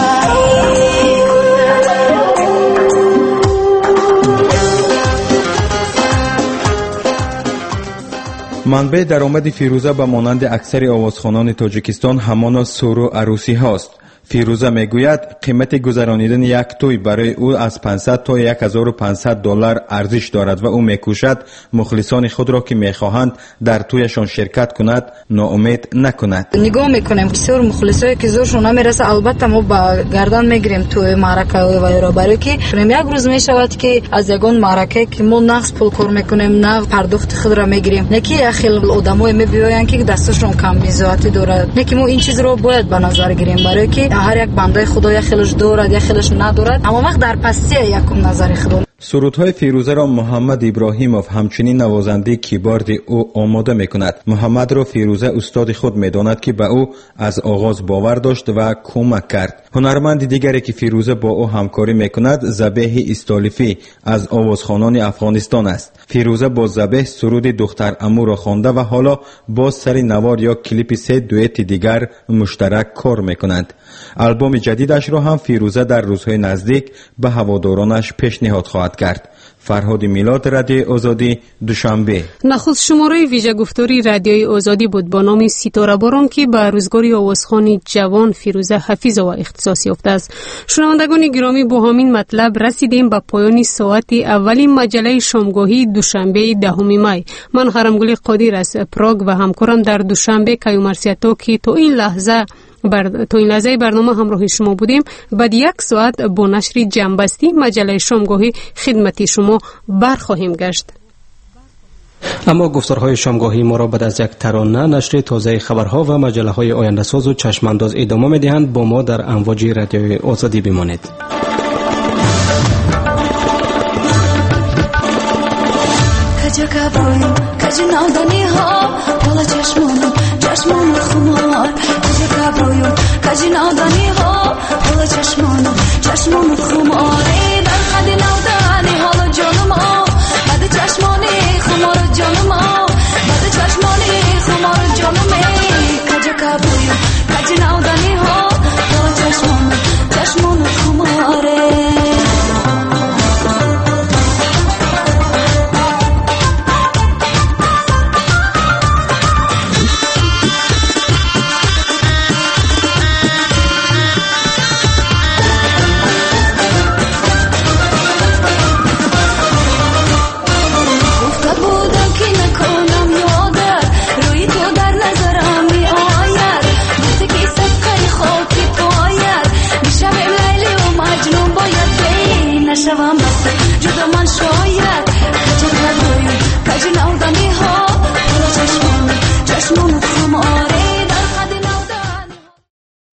منبع درآمد فیروزه به مانند اکثر آوازخوانان تاجیکستان همان سور و عروسی هاست. فیروزه میگوید قیمت گذرانیدن یک توی برای او از 500 تا 1500 دلار ارزش دارد و او میکوشد مخلصان خود را که میخواهند در تویشان شرکت کند ناامید نکند. نگاه میکنیم بسیار مخلصایی که زورشون نمیرسه، البته ما با گردن میگیریم توی معرکه و ایرا، برای که یک روز میشود که از یگان معرکه که ما نقص پول کار میکنیم نه پرداخت خود را میگیریم، نه که خیلی آدمای میبیاین که دستشون کم بیزاتی داره، نه که ما این چیز رو باید به نظر گیریم، برای که هر یک بنده خدا یا خیلیش دارد یا خیلیش ندارد، اما وقت در پستی یکم نظر خدا. سرودهای فیروزه را محمد ابراهیموف همچنین نوازنده کیبورد او آماده میکند. محمد را فیروزه استاد خود میداند که به او از آغاز باور داشت و کمک کرد. هنرمند دیگری که فیروزه با او همکاری میکند ذبیح استالیفی از آوازخوانان افغانستان است. فیروزه با ذبیح سرود دختر عمو را خوانده و حالا با سر نوار یا کلیپ 3 دوئت دیگر مشترک کار میکنند. آلبوم جدیدش را هم فیروزه در روزهای نزدیک به هوادارانش پیشنهاد خواهد کرد. فرهاد میلاد، رادیوی آزادی، دوشنبه. نخست شماره ویژه گفتاری رادیوی آزادی بود با نام ستاره باران که به روزگاری آوازخوان جوان فیروزه حفیظova اختصاص یافته است. شنوندگان گرامی، با همین مطلب رسیدیم به پایان ساعت اولین مجله شامگاهی دوشنبه 10 می. من حرمگل قادر از پراگ و همکارم در دوشنبه کیومرسیاتو که تو این لحظه برنامه همراه شما بودیم. بعد 1 ساعت با نشر جنبستی مجله شامگاهی خدمت شما برخواهیم گشت. اما گفتارهای شامگاهی ما را بعد از یک ترانه، نشر تازه خبرها و مجله های آینده ساز و چشمانداز ادامه می‌دهند. با ما در امواج رادیوی آزادی بمانید. چشمون خمار کجا کبرویم کجا نادانی